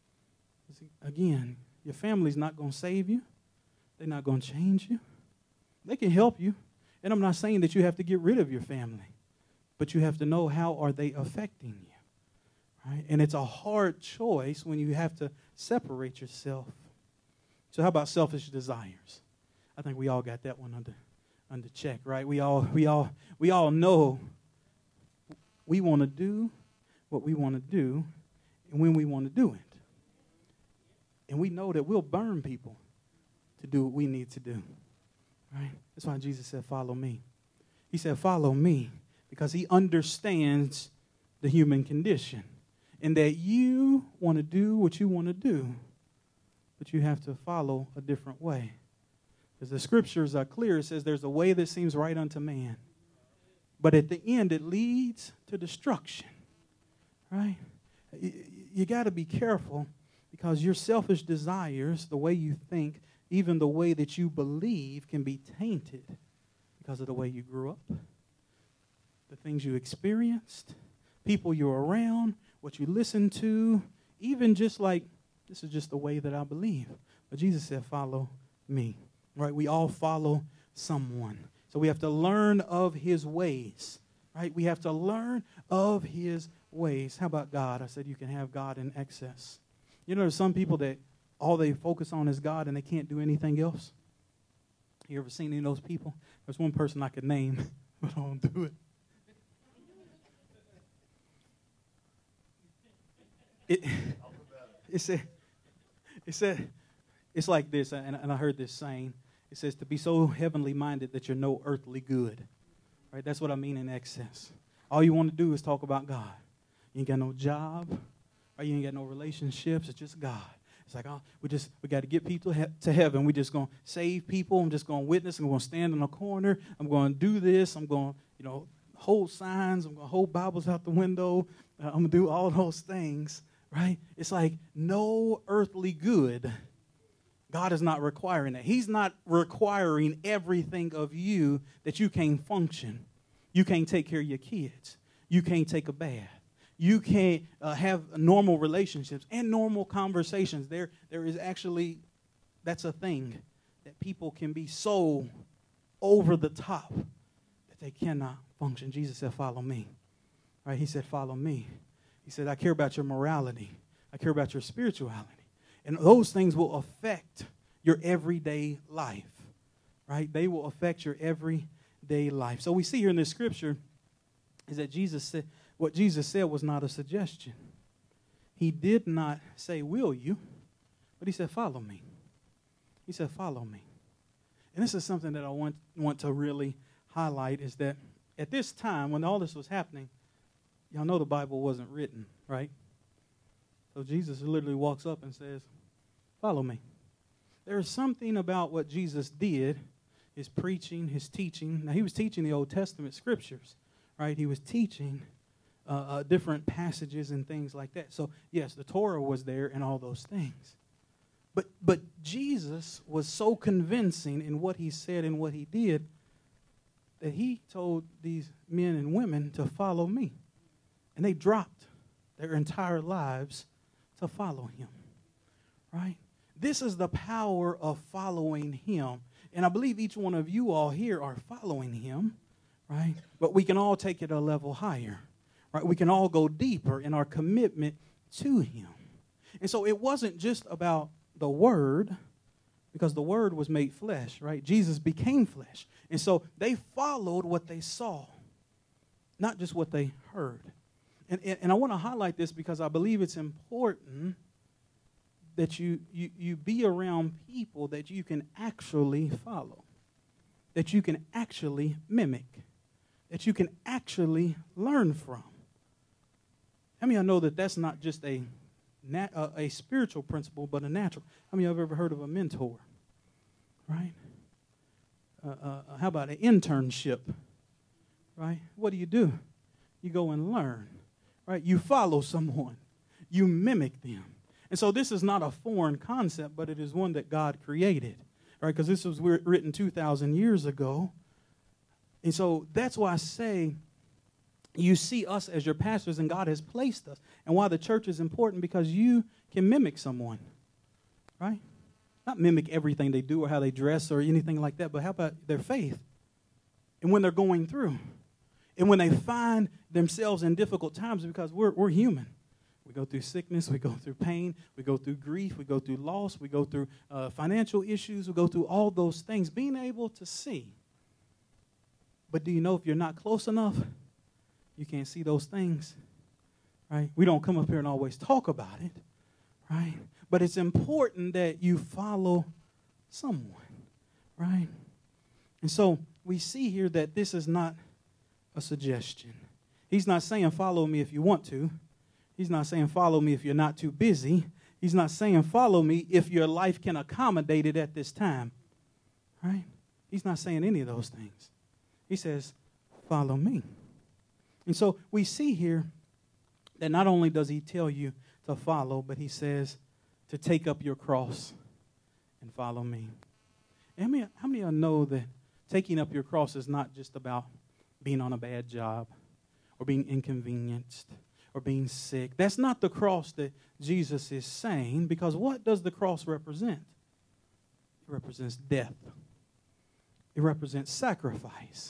Again, your family's not going to save you. They're not going to change you. They can help you. And I'm not saying that you have to get rid of your family, but you have to know how are they affecting you, right? And it's a hard choice when you have to separate yourself. So how about selfish desires? I think we all got that one under under check, right? We all we all we all know we want to do what we want to do and when we want to do it. And we know that we'll burn people to do what we need to do. Right? That's why Jesus said, follow me. He said, follow me, because he understands the human condition and that you want to do what you want to do, but you have to follow a different way. Because the scriptures are clear. It says there's a way that seems right unto man, but at the end it leads to destruction, right? You, you got to be careful, because your selfish desires, the way you think, even the way that you believe, can be tainted because of the way you grew up, the things you experienced, people you're around, what you listen to, even just like, this is just the way that I believe. But Jesus said, follow me. Right, we all follow someone. So we have to learn of his ways, right? We have to learn of his ways. How about God? I said you can have God in excess. You know, there's some people that all they focus on is God and they can't do anything else. You ever seen any of those people? There's one person I could name, but I won't do it. It, it said, it said, it's like this, and, and I heard this saying. It says to be so heavenly minded that you're no earthly good. Right? That's what I mean in excess. All you want to do is talk about God. You ain't got no job, or you ain't got no relationships. It's just God. It's like, oh, we just we got to get people he- to heaven. We're just going to save people. I'm just going to witness. I'm going to stand in a corner. I'm going to do this. I'm going to, you know, hold signs. I'm going to hold Bibles out the window. Uh, I'm going to do all those things. Right? It's like no earthly good. God is not requiring that. He's not requiring everything of you that you can't function. You can't take care of your kids. You can't take a bath. You can't uh, have normal relationships and normal conversations. There, there is actually, that's a thing, that people can be so over the top that they cannot function. Jesus said, follow me. Right? He said, follow me. He said, I care about your morality. I care about your spirituality. And those things will affect your everyday life, right? They will affect your everyday life. So we see here in this scripture is that Jesus said, what Jesus said was not a suggestion. He did not say, will you? But he said, follow me. He said, follow me. And this is something that I want, want to really highlight is that at this time, when all this was happening, y'all know the Bible wasn't written, right? So Jesus literally walks up and says, follow me. There is something about what Jesus did, his preaching, his teaching. Now, he was teaching the Old Testament scriptures, right? He was teaching uh, uh, different passages and things like that. So, yes, the Torah was there and all those things. But, but Jesus was so convincing in what he said and what he did that he told these men and women to follow me. And they dropped their entire lives to follow him, right? This is the power of following him. And I believe each one of you all here are following him, right? But we can all take it a level higher, right? We can all go deeper in our commitment to him. And so it wasn't just about the word, because the word was made flesh, right? Jesus became flesh. And so they followed what they saw, not just what they heard. And, and, and I want to highlight this because I believe it's important that you, you, you be around people that you can actually follow, that you can actually mimic, that you can actually learn from. How many of y'all know that that's not just a, nat, uh, a spiritual principle, but a natural? How many of y'all have ever heard of a mentor, right? Uh, uh, how about an internship, right? What do you do? You go and learn, right? You follow someone. You mimic them. And so this is not a foreign concept, but it is one that God created, right? Because this was written two thousand years ago. And so that's why I say you see us as your pastors and God has placed us. And why the church is important, because you can mimic someone, right? Not mimic everything they do or how they dress or anything like that, but how about their faith? And when they're going through, and when they find themselves in difficult times, because we're, we're human. We go through sickness, we go through pain, we go through grief, we go through loss, we go through uh, financial issues, we go through all those things. Being able to see. But do you know if you're not close enough, you can't see those things, right? We don't come up here and always talk about it, right? But it's important that you follow someone, right? And so we see here that this is not a suggestion. He's not saying follow me if you want to. He's not saying follow me if you're not too busy. He's not saying follow me if your life can accommodate it at this time, right? He's not saying any of those things. He says, follow me. And so we see here that not only does he tell you to follow, but he says to take up your cross and follow me. And how many, how many of y'all know that taking up your cross is not just about being on a bad job or being inconvenienced or being sick? That's not the cross that Jesus is saying, because what does the cross represent? It represents death. It represents sacrifice.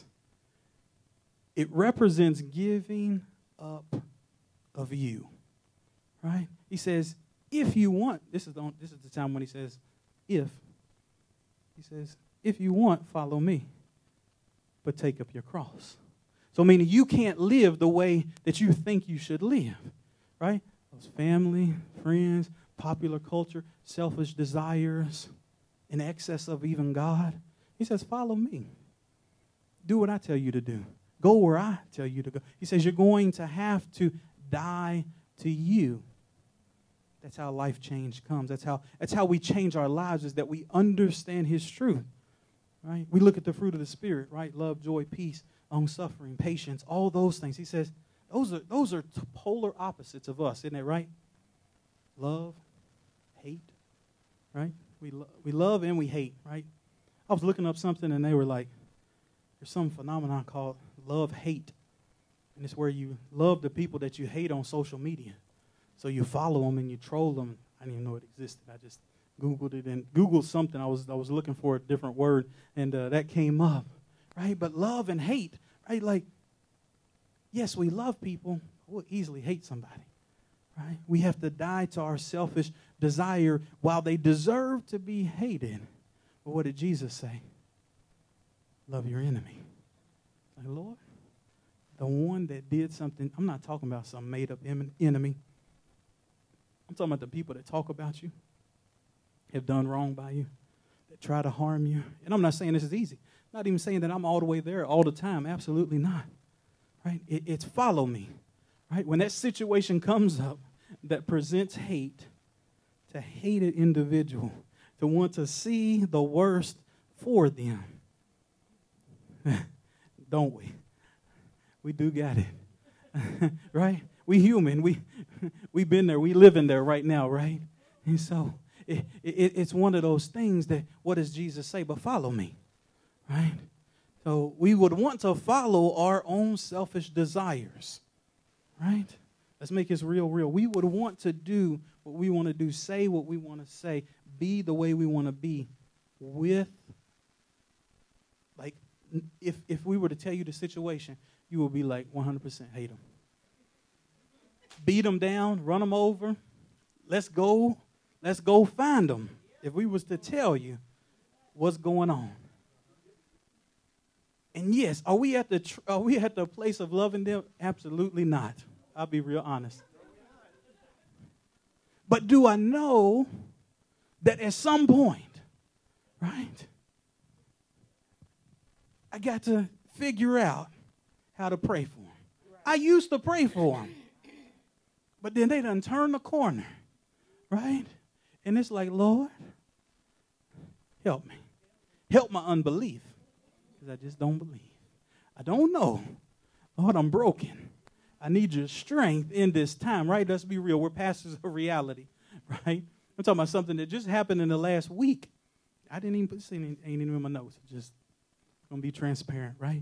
It represents giving up of you, right? He says, if you want, this is the, this is the time when he says, if. He says, if you want, follow me, but take up your cross. So meaning you can't live the way that you think you should live, right? Those family, friends, popular culture, selfish desires, in excess of even God. He says, follow me. Do what I tell you to do. Go where I tell you to go. He says, you're going to have to die to you. That's how life change comes. That's how, that's how we change our lives, is that we understand his truth, right? We look at the fruit of the Spirit, right? Love, joy, peace, long-suffering, patience, all those things. He says, those are, those are polar opposites of us, isn't it right? Love, hate, right? We, lo- we love and we hate, right? I was looking up something, and they were like, there's some phenomenon called love-hate. And it's where you love the people that you hate on social media. So you follow them and you troll them. I didn't even know it existed. I just Googled it and Googled something. I was I was looking for a different word, and uh, that came up, right? But love and hate, right? Like, yes, we love people. We'll easily hate somebody, right? We have to die to our selfish desire while they deserve to be hated. But what did Jesus say? Love your enemy. Like, Lord, the one that did something, I'm not talking about some made-up enemy. I'm talking about the people that talk about you, have done wrong by you, that try to harm you. And I'm not saying this is easy. I'm not even saying that I'm all the way there all the time. Absolutely not. Right? It, it's follow me. Right? When that situation comes up that presents hate, to hate an individual, to want to see the worst for them. Don't we? We do got it. Right? We human. We, we've been there. We live in there right now, right? And so it, it, it's one of those things that, what does Jesus say? But follow me, right? So we would want to follow our own selfish desires, right? Let's make this real, real. We would want to do what we want to do, say what we want to say, be the way we want to be with, like, if, if we were to tell you the situation, you would be like one hundred percent hate them. Beat them down, run them over. Let's go, let's go find them. If we was to tell you what's going on. And yes, are we at the tr- are we at the place of loving them? Absolutely not. I'll be real honest. But do I know that at some point, right, I got to figure out how to pray for them. I used to pray for them. But then they done turn the corner, right? And it's like, Lord, help me. Help my unbelief. Because I just don't believe. I don't know. Lord, I'm broken. I need your strength in this time, right? Let's be real. We're pastors of reality, right? I'm talking about something that just happened in the last week. I didn't even put this ain't even in my notes. Just going to be transparent, right?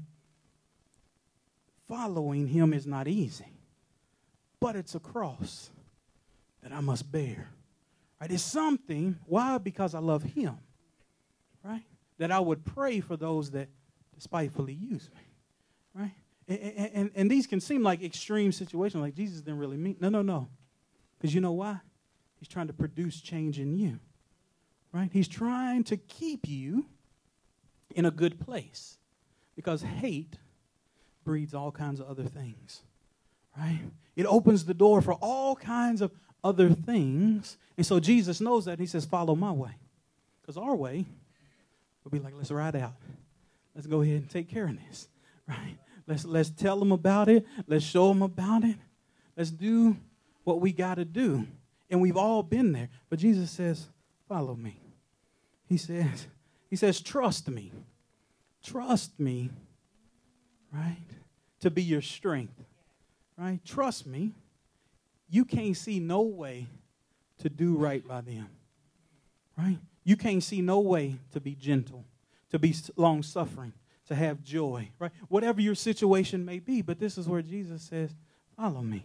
Following him is not easy. But it's a cross that I must bear. Right? It's something. Why? Because I love him. Right? That I would pray for those that despitefully use me. Right? And, and, and, and these can seem like extreme situations, like Jesus didn't really mean. No, no, no. Because you know why? He's trying to produce change in you. Right? He's trying to keep you in a good place. Because hate breeds all kinds of other things. Right? It opens the door for all kinds of other things. And so Jesus knows that. And he says, follow my way. Because our way would be like, let's ride out. Let's go ahead and take care of this. Right? Let's, let's tell them about it. Let's show them about it. Let's do what we got to do. And we've all been there. But Jesus says, follow me. He says, he says, trust me. Trust me. Right? To be your strength. Right? Trust me, you can't see no way to do right by them. Right? You can't see no way to be gentle, to be long-suffering, to have joy. Right? Whatever your situation may be, but this is where Jesus says, follow me.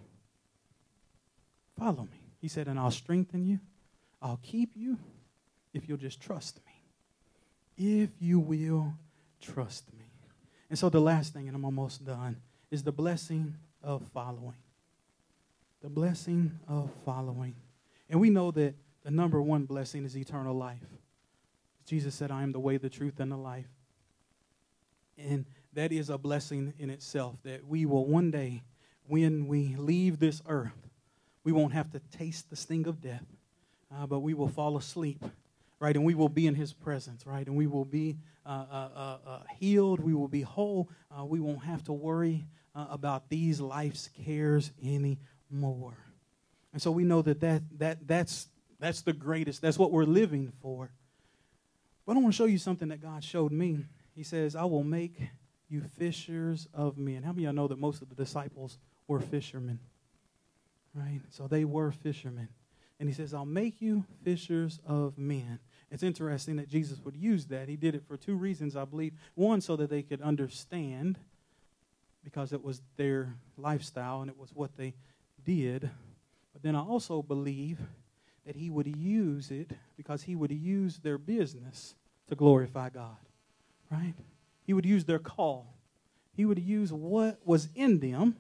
Follow me. He said, and I'll strengthen you. I'll keep you if you'll just trust me. If you will trust me. And so the last thing, and I'm almost done, is the blessing of following. The blessing of following. And we know that the number one blessing is eternal life. Jesus said, I am the way, the truth, and the life. And that is a blessing in itself, that we will one day, when we leave this earth, we won't have to taste the sting of death, uh, but we will fall asleep, right? And we will be in his presence, right? And we will be uh, uh, uh, uh, healed. We will be whole. Uh, we won't have to worry uh, about these life's cares anymore. And so we know that, that, that that's, that's the greatest. That's what we're living for. But I want to show you something that God showed me. He says, I will make you fishers of men. How many of y'all know that most of the disciples were fishermen? Right? So they were fishermen. And he says, I'll make you fishers of men. It's interesting that Jesus would use that. He did it for two reasons, I believe. One, so that they could understand, because it was their lifestyle and it was what they did. But then I also believe that he would use it because he would use their business to glorify God. Right? He would use their call. He would use what was in them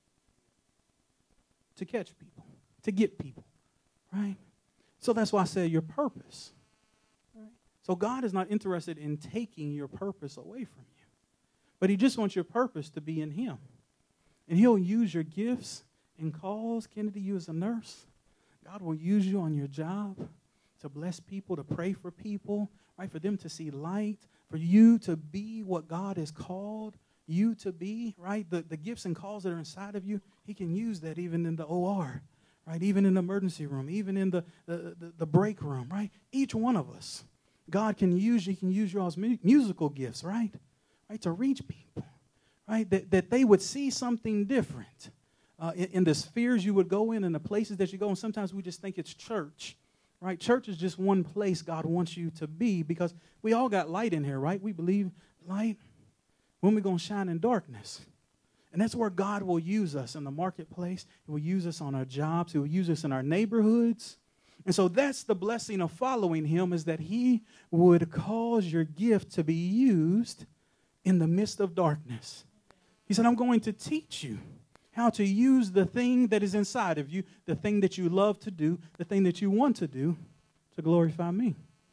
to catch people, to get people, right? So that's why I said your purpose. Right? So God is not interested in taking your purpose away from you, but he just wants your purpose to be in him. And he'll use your gifts and calls. Kennedy, you as a nurse, God will use you on your job to bless people, to pray for people, right? For them to see light, for you to be what God has called you to be, right? The, the gifts and calls that are inside of you, he can use that even in the O R, right? Even in the emergency room, even in the, the, the, the break room, right? Each one of us, God can use, he can use your all's mu- musical gifts, right? Right? To reach people, right? That, that they would see something different uh, in, in the spheres you would go in and the places that you go. And sometimes we just think it's church. Right? Church is just one place God wants you to be because we all got light in here, right? We believe light when we're going to shine in darkness. And that's where God will use us in the marketplace. He will use us on our jobs. He will use us in our neighborhoods. And so that's the blessing of following him, is that he would cause your gift to be used in the midst of darkness. He said, I'm going to teach you how to use the thing that is inside of you, the thing that you love to do, the thing that you want to do, to glorify me.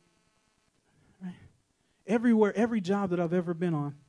Right? Everywhere, every job that I've ever been on,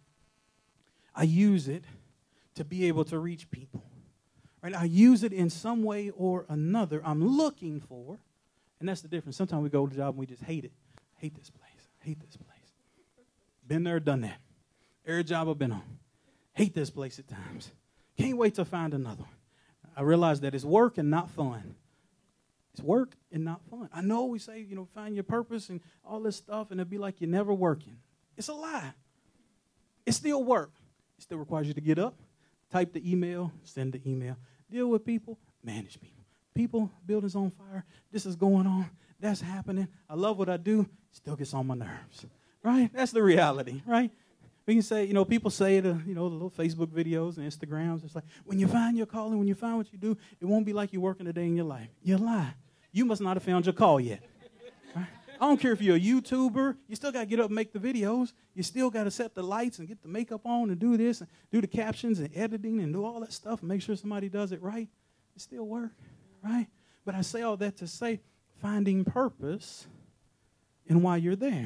I use it to be able to reach people. Right? I use it in some way or another. I'm looking for, and that's the difference. Sometimes we go to a job and we just hate it. Hate this place. Hate this place. Been there, done that. Every job I've been on. Hate this place at times. Can't wait to find another one. I realize that it's work and not fun. It's work and not fun. I know we say, you know, find your purpose and all this stuff, and it'd be like you're never working. It's a lie. It's still work. It still requires you to get up, type the email, send the email, deal with people, manage people. People, buildings on fire, this is going on, that's happening. I love what I do, still gets on my nerves. Right? That's the reality, right? We can say, you know, people say the, you know, the little Facebook videos and Instagrams. It's like, when you find your calling, when you find what you do, it won't be like you're working a day in your life. You lie. You must not have found your call yet. Right? I don't care if you're a YouTuber. You still got to get up and make the videos. You still got to set the lights and get the makeup on and do this and do the captions and editing and do all that stuff and make sure somebody does it right. It still work, right? But I say all that to say finding purpose in why you're there.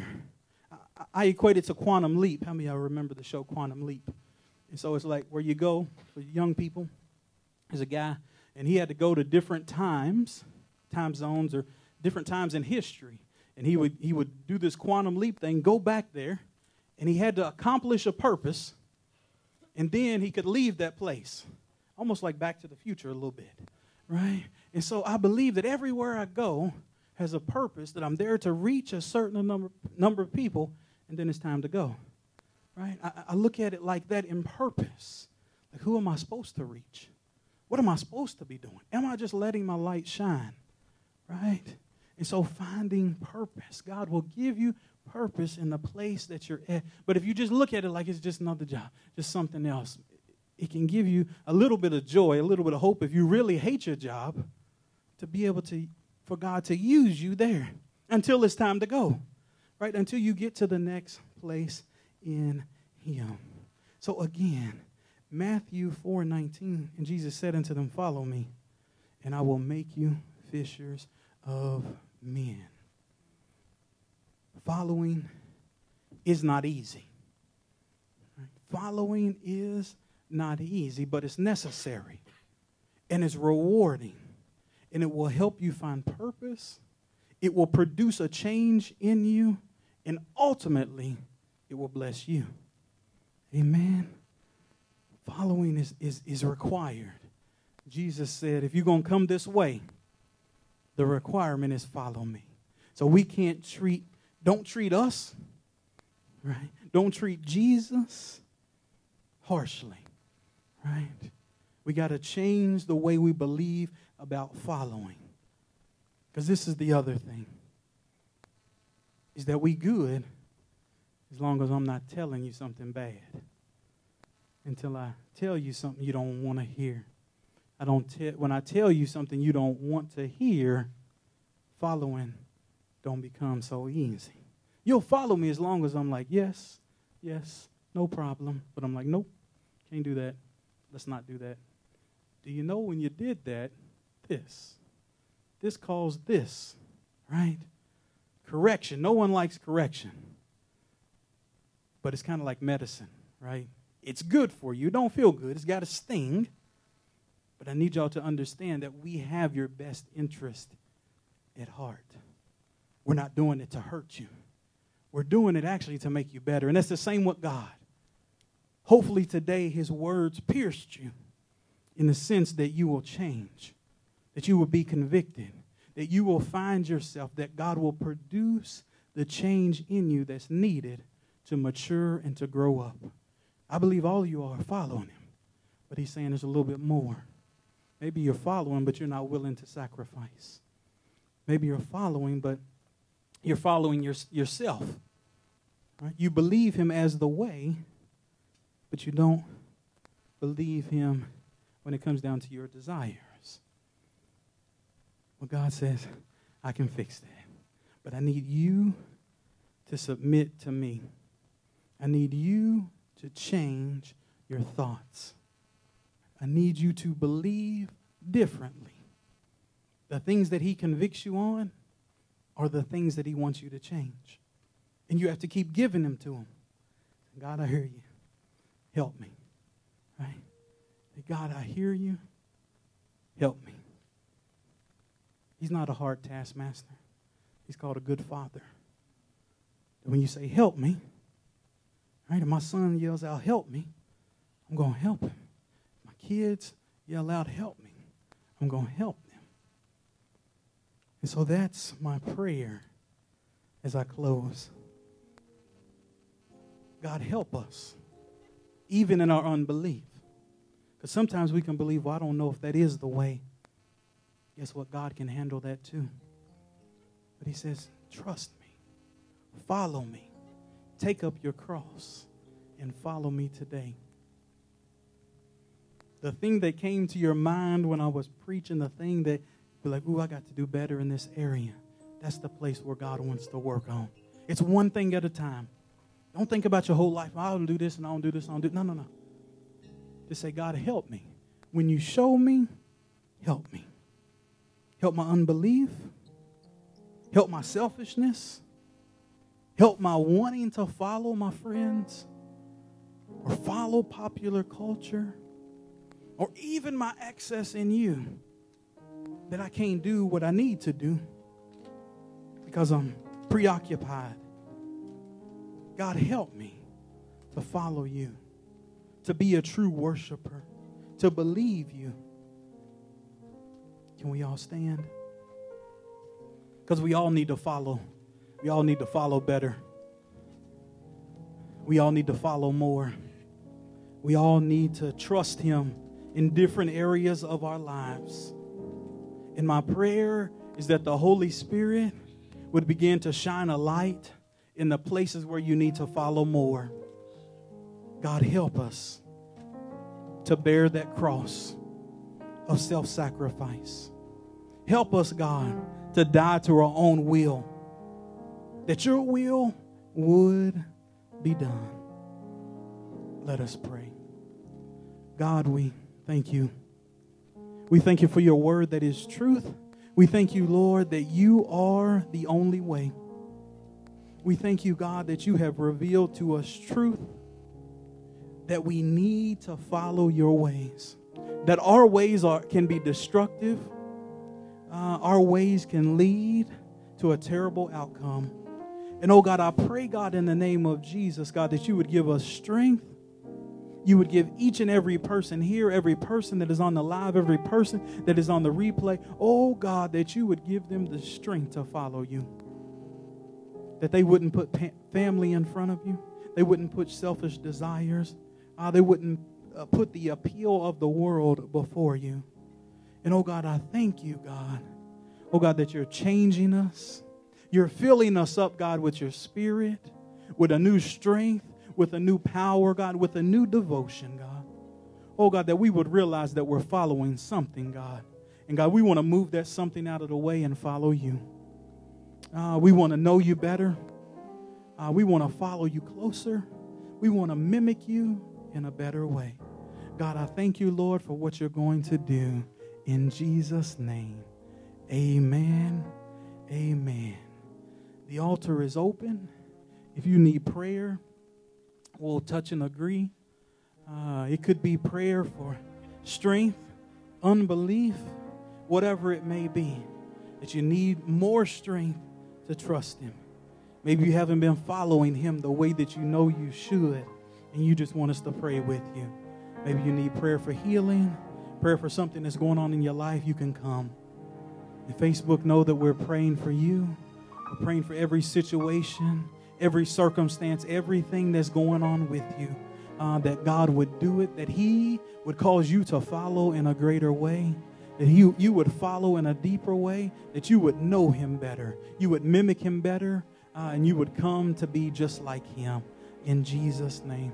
I equate it to Quantum Leap. How many of y'all remember the show Quantum Leap? And so it's like where you go for young people. There's a guy, and he had to go to different times, time zones, or different times in history. And he would he would do this Quantum Leap thing, go back there, and he had to accomplish a purpose, and then he could leave that place. Almost like Back to the Future a little bit, right? And so I believe that everywhere I go has a purpose, that I'm there to reach a certain number, number of people, and then it's time to go, right? I, I look at it like that in purpose. Like, who am I supposed to reach? What am I supposed to be doing? Am I just letting my light shine, right? And so finding purpose. God will give you purpose in the place that you're at. But if you just look at it like it's just another job, just something else, it can give you a little bit of joy, a little bit of hope if you really hate your job, to be able to, for God to use you there until it's time to go. Right, until you get to the next place in him. So again, Matthew four nineteen, and Jesus said unto them, follow me, and I will make you fishers of men. Following is not easy. Following is not easy, but it's necessary. And it's rewarding. And it will help you find purpose. It will produce a change in you. And ultimately, it will bless you. Amen. Following is, is, is required. Jesus said, if you're going to come this way, the requirement is follow me. So we can't treat, don't treat us, right? Don't treat Jesus harshly, right? We got to change the way we believe about following. Because this is the other thing, is that we good as long as I'm not telling you something bad. Until I tell you something you don't want to hear. I don't te- when I tell you something you don't want to hear, following don't become so easy. You'll follow me as long as I'm like, yes, yes, no problem. But I'm like, nope, can't do that. Let's not do that. Do you know when you did that, this, this caused this, right? Correction. No one likes correction. But it's kind of like medicine, right? It's good for you. It don't feel good. It's got a sting. But I need y'all to understand that we have your best interest at heart. We're not doing it to hurt you. We're doing it actually to make you better. And that's the same with God. Hopefully today his words pierced you in the sense that you will change, that you will be convicted, that you will find yourself, that God will produce the change in you that's needed to mature and to grow up. I believe all of you are following him, but he's saying there's a little bit more. Maybe you're following, but you're not willing to sacrifice. Maybe you're following, but you're following your, yourself. Right? You believe him as the way, but you don't believe him when it comes down to your desires. Well, God says, I can fix that. But I need you to submit to me. I need you to change your thoughts. I need you to believe differently. The things that he convicts you on are the things that he wants you to change. And you have to keep giving them to him. God, I hear you. Help me. Right? God, I hear you. Help me. He's not a hard taskmaster. He's called a good father. And when you say, help me, right, and my son yells out, help me, I'm going to help him. My kids yell out, help me, I'm going to help them. And so that's my prayer as I close. God, help us, even in our unbelief. Because sometimes we can believe, well, I don't know if that is the way. Guess what? God can handle that too. But he says, trust me. Follow me. Take up your cross and follow me today. The thing that came to your mind when I was preaching, the thing that you're like, ooh, I got to do better in this area. That's the place where God wants to work on. It's one thing at a time. Don't think about your whole life. I don't do this and I don't do this. I don't do. No, no, no. Just say, God, help me. When you show me, help me. Help my unbelief. Help my selfishness. Help my wanting to follow my friends or follow popular culture or even my excess in you that I can't do what I need to do because I'm preoccupied. God, help me to follow you, to be a true worshiper, to believe you. Can we all stand? Because we all need to follow. We all need to follow better. We all need to follow more. We all need to trust him in different areas of our lives. And my prayer is that the Holy Spirit would begin to shine a light in the places where you need to follow more. God, help us to bear that cross of self-sacrifice. Help us, God, to die to our own will, that your will would be done. Let us pray. God, we thank you. We thank you for your word that is truth. We thank you, Lord, that you are the only way. We thank you, God, that you have revealed to us truth, that we need to follow your ways, that our ways are can be destructive. Uh, our ways can lead to a terrible outcome. And, oh, God, I pray, God, in the name of Jesus, God, that you would give us strength. You would give each and every person here, every person that is on the live, every person that is on the replay, oh, God, that you would give them the strength to follow you. That they wouldn't put pa- family in front of you. They wouldn't put selfish desires. Uh, they wouldn't uh, put the appeal of the world before you. And, oh, God, I thank you, God. Oh, God, that you're changing us. You're filling us up, God, with your spirit, with a new strength, with a new power, God, with a new devotion, God. Oh, God, that we would realize that we're following something, God. And, God, we want to move that something out of the way and follow you. Uh, we want to know you better. Uh, we want to follow you closer. We want to mimic you in a better way. God, I thank you, Lord, for what you're going to do. In Jesus' name, amen, amen. The altar is open. If you need prayer, we'll touch and agree. Uh, it could be prayer for strength, unbelief, whatever it may be, that you need more strength to trust him. Maybe you haven't been following him the way that you know you should, and you just want us to pray with you. Maybe you need prayer for healing, prayer for something that's going on in your life. You can come. And Facebook, know that we're praying for you. We're praying for every situation, every circumstance, everything that's going on with you, uh, that God would do it, that he would cause you to follow in a greater way, that he, you would follow in a deeper way, that you would know him better, you would mimic him better, uh, and you would come to be just like him. In Jesus' name.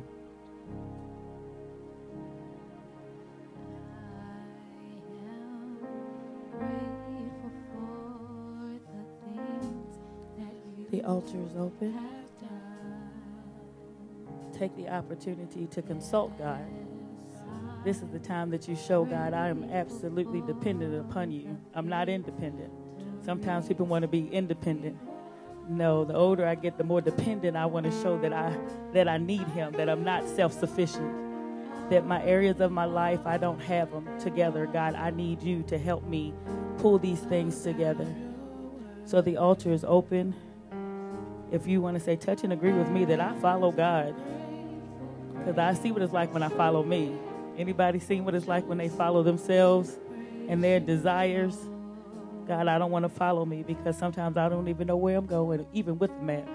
The altar is open. Take the opportunity to consult God. This is the time that you show God, I am absolutely dependent upon you. I'm not independent. Sometimes people want to be independent. No, the older I get, the more dependent I want to show that I that I need him, that I'm not self-sufficient, that my areas of my life, I don't have them together. God, I need you to help me pull these things together. So the altar is open. If you want to say, touch and agree with me that I follow God, because I see what it's like when I follow me. Anybody seen what it's like when they follow themselves and their desires? God, I don't want to follow me because sometimes I don't even know where I'm going, even with the map.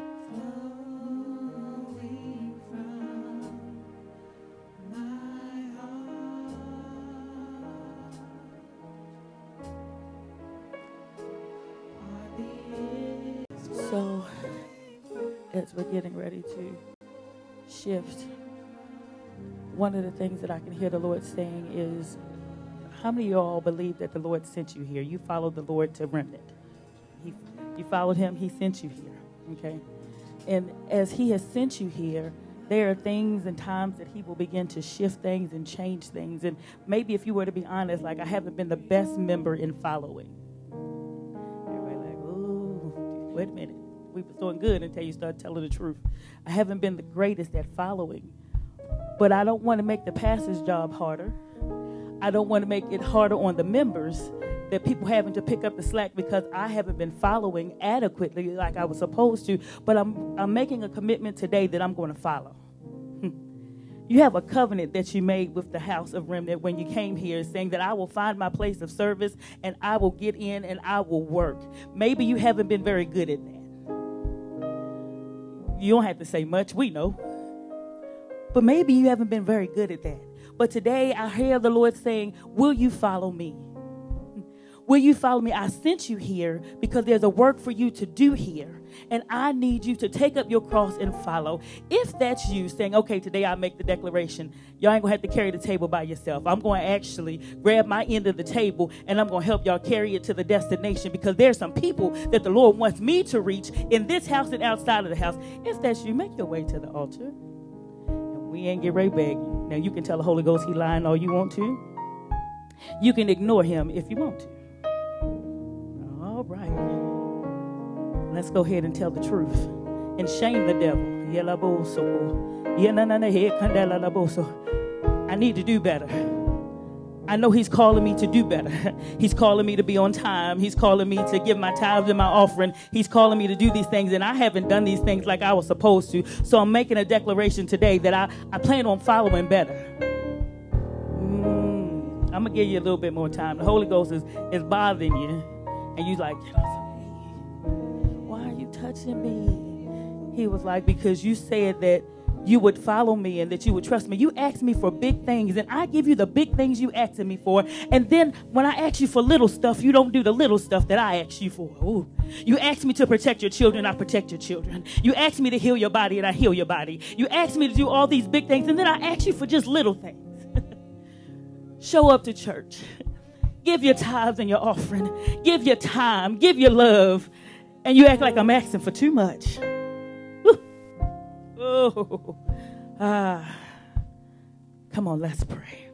So, as we're getting ready to shift, one of the things that I can hear the Lord saying is, how many of y'all believe that the Lord sent you here? You followed the Lord to Remnant. He, you followed him, he sent you here, okay? And as he has sent you here, there are things and times that he will begin to shift things and change things. And maybe if you were to be honest, like, I haven't been the best member in following. Everybody like, ooh, wait a minute. We was doing good until you start telling the truth. I haven't been the greatest at following. But I don't want to make the pastor's job harder. I don't want to make it harder on the members, that people having to pick up the slack because I haven't been following adequately like I was supposed to. But I'm I'm making a commitment today that I'm going to follow. You have a covenant that you made with the house of Remnant when you came here, saying that I will find my place of service and I will get in and I will work. Maybe you haven't been very good at that. You don't have to say much, we know. But maybe you haven't been very good at that. But today I hear the Lord saying, will you follow me? Will you follow me? I sent you here because there's a work for you to do here. And I need you to take up your cross and follow. If that's you saying, okay, today I make the declaration, y'all ain't going to have to carry the table by yourself. I'm going to actually grab my end of the table and I'm going to help y'all carry it to the destination, because there's some people that the Lord wants me to reach in this house and outside of the house. If that's you, make your way to the altar. And we ain't get ready to beg you. Now, you can tell the Holy Ghost he lying all you want to. You can ignore him if you want to. let's go ahead and tell the truth and shame the devil. I need to do better. I know he's calling me to do better. He's calling me to be on time. He's calling me to give my tithes and my offering. He's calling me to do these things, and I haven't done these things like I was supposed to. So I'm making a declaration today that I, I plan on following better. Mm, I'm going to give you a little bit more time. The Holy Ghost is, is bothering you, and you're like, get off of me. Why are you touching me? He was like, because you said that you would follow me and that you would trust me. You asked me for big things, and I give you the big things you asked me for. And then when I ask you for little stuff, you don't do the little stuff that I asked you for. Ooh. You asked me to protect your children, I protect your children. You asked me to heal your body, and I heal your body. You asked me to do all these big things, and then I asked you for just little things. Show up to church. Give your tithes and your offering. Give your time. Give your love. And you act like I'm asking for too much. Oh, ah, come on, let's pray.